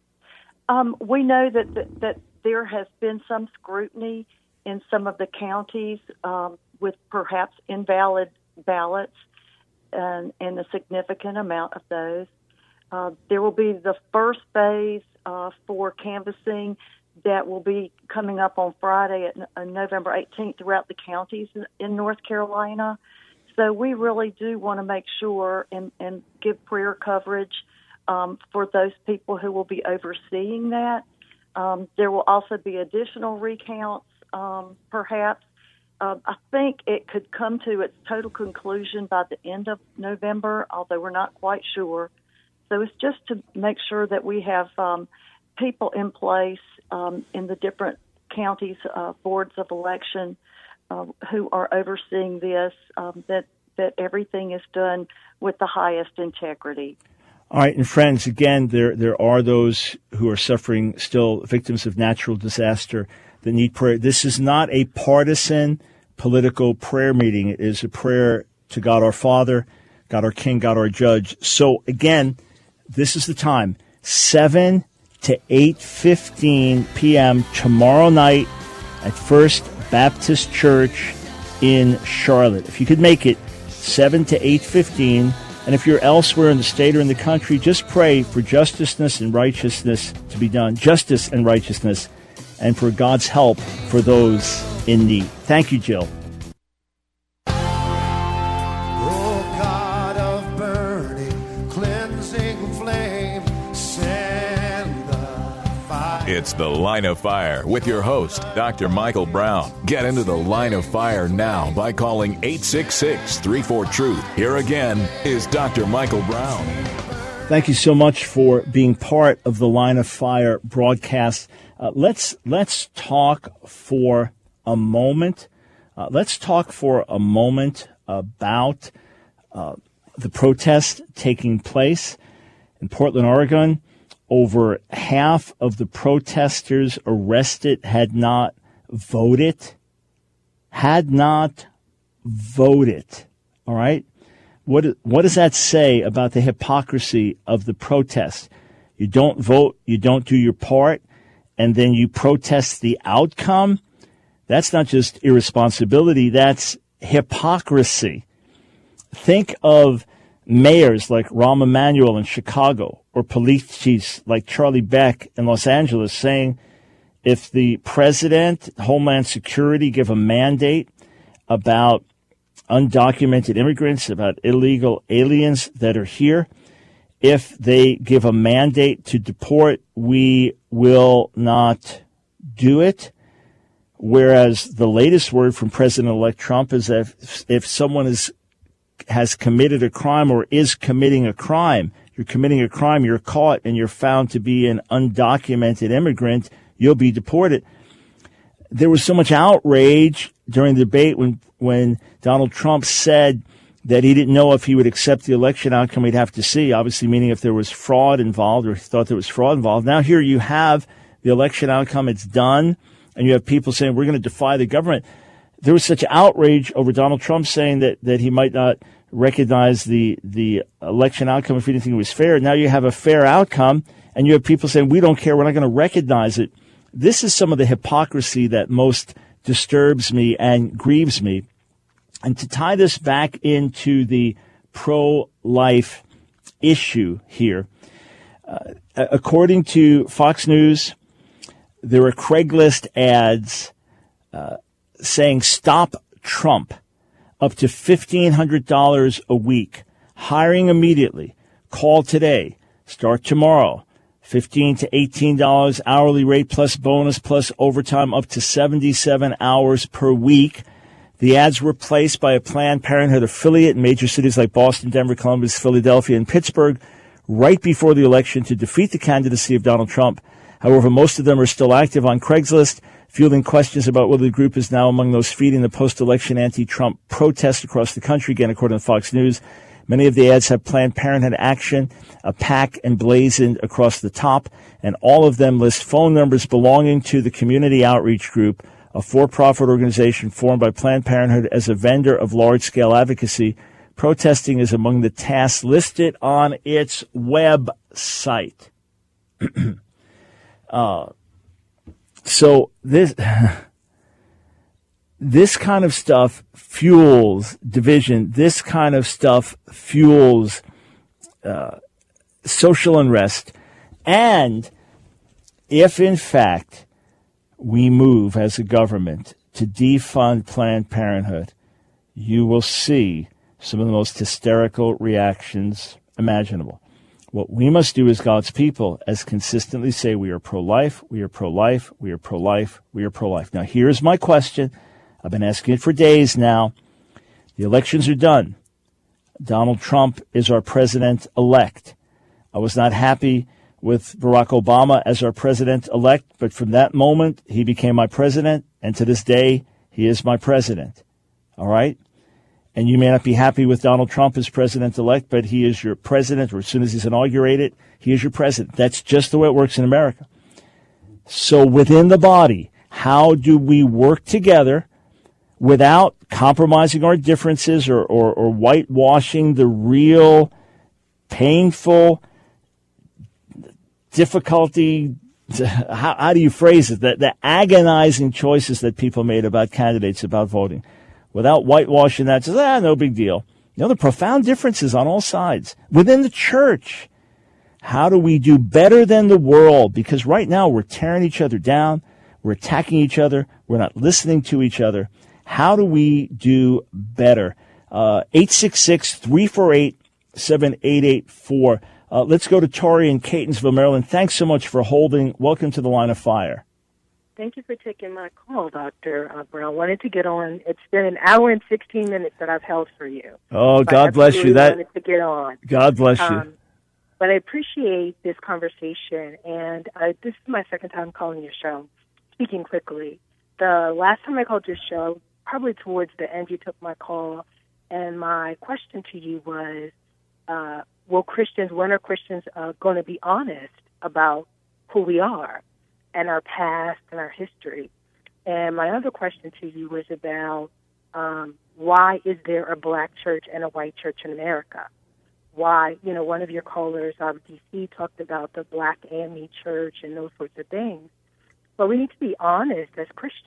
S18: Um, we know that, that that there has been some scrutiny in some of the counties um, with perhaps invalid ballots and, and a significant amount of those. Uh, there will be the first phase uh, for canvassing that will be coming up on Friday at uh, November eighteenth throughout the counties in, in North Carolina. So we really do want to make sure and, and give prayer coverage um, for those people who will be overseeing that. Um, there will also be additional recounts, um, perhaps. Uh, I think it could come to its total conclusion by the end of November, although we're not quite sure. So it's just to make sure that we have um, people in place um, in the different counties, uh, boards of election, uh, who are overseeing this, um, that, that everything is done with the highest integrity.
S1: All right, and friends, again, there there are those who are suffering still, victims of natural disaster that need prayer. This is not a partisan political prayer meeting. It is a prayer to God our Father, God our King, God our Judge. So again, this is the time, seven to eight fifteen p.m. tomorrow night at First Baptist Church in Charlotte. If you could make it, seven to eight fifteen. And if you're elsewhere in the state or in the country, just pray for justice and righteousness to be done, justice and righteousness, and for God's help for those in need. Thank you, Jill.
S2: It's The Line of Fire with your host, Doctor Michael Brown. Get into The Line of Fire now by calling eight six six, three four, truth. Here again is Doctor Michael Brown.
S1: Thank you so much for being part of the Line of Fire broadcast. Uh, let's let's talk for a moment. Uh, let's talk for a moment about uh, the protest taking place in Portland, Oregon. Over half of the protesters arrested had not voted. Had not voted. All right? What what does that say about the hypocrisy of the protest? You don't vote, you don't do your part, and then you protest the outcome? That's not just irresponsibility, that's hypocrisy. Think of mayors like Rahm Emanuel in Chicago or police chiefs like Charlie Beck in Los Angeles saying if the president, Homeland Security, give a mandate about undocumented immigrants, about illegal aliens that are here, if they give a mandate to deport, we will not do it. Whereas the latest word from President-elect Trump is that if, if someone is has committed a crime or is committing a crime, you're committing a crime, you're caught, and you're found to be an undocumented immigrant, you'll be deported. There was so much outrage during the debate when, when Donald Trump said that he didn't know if he would accept the election outcome. We'd have to see, obviously meaning if there was fraud involved or he thought there was fraud involved. Now here you have the election outcome, it's done, and you have people saying we're going to defy the government. There was such outrage over Donald Trump saying that, that he might not recognize the, the election outcome if he didn't think it was fair. Now you have a fair outcome, and you have people saying, we don't care, we're not going to recognize it. This is some of the hypocrisy that most disturbs me and grieves me. And to tie this back into the pro-life issue here, uh, according to Fox News, there are Craigslist ads uh, saying stop Trump, up to fifteen hundred dollars a week, hiring immediately, call today, start tomorrow, fifteen to eighteen dollars hourly rate plus bonus plus overtime up to seventy-seven hours per week. The ads were placed by a Planned Parenthood affiliate in major cities like Boston, Denver, Columbus, Philadelphia, and Pittsburgh right before the election to defeat the candidacy of Donald Trump. However, most of them are still active on Craigslist, fielding questions about whether the group is now among those feeding the post-election anti-Trump protests across the country, again, according to Fox News. Many of the ads have Planned Parenthood action, a pack emblazoned across the top, and all of them list phone numbers belonging to the Community Outreach Group, a for-profit organization formed by Planned Parenthood as a vendor of large-scale advocacy. Protesting is among the tasks listed on its website. uh, so this this kind of stuff fuels division. This kind of stuff fuels uh, social unrest. And if, in fact, we move as a government to defund Planned Parenthood, you will see some of the most hysterical reactions imaginable. What we must do as God's people is consistently say we are pro-life, we are pro-life, we are pro-life, we are pro-life. Now, here's my question. I've been asking it for days now. The elections are done. Donald Trump is our president-elect. I was not happy with Barack Obama as our president-elect, but from that moment, he became my president, and to this day, he is my president. All right? And you may not be happy with Donald Trump as president-elect, but he is your president, or as soon as he's inaugurated, he is your president. That's just the way it works in America. So within the body, how do we work together without compromising our differences or, or, or whitewashing the real, painful, difficulty, how, how do you phrase it, the, the agonizing choices that people made about candidates, about voting, without whitewashing that, just, ah, no big deal. You know, the profound differences on all sides. Within the church, how do we do better than the world? Because right now we're tearing each other down, we're attacking each other, we're not listening to each other. How do we do better? Uh, eight six six, three four eight, seven eight eight four. Uh, let's go to Tori in Catonsville, Maryland. Thanks so much for holding. Welcome to the Line of Fire.
S19: Thank you for taking my call, Doctor Uh, Brown. Wanted to get on. It's been an hour and sixteen minutes that I've held for you.
S1: Oh,
S19: So
S1: God
S19: I
S1: bless you.
S19: absolutely
S1: That
S19: wanted to get on.
S1: God bless you.
S19: Um, but I appreciate this conversation, and I, this is my second time calling your show. Speaking quickly, the last time I called your show, probably towards the end, you took my call, and my question to you was, uh, will Christians, when are Christians uh, going to be honest about who we are and our past and our history? And my other question to you was about um, why is there a black church and a white church in America? Why, you know, one of your callers out of D C talked about the Black A M E church and those sorts of things. But we need to be honest as Christians.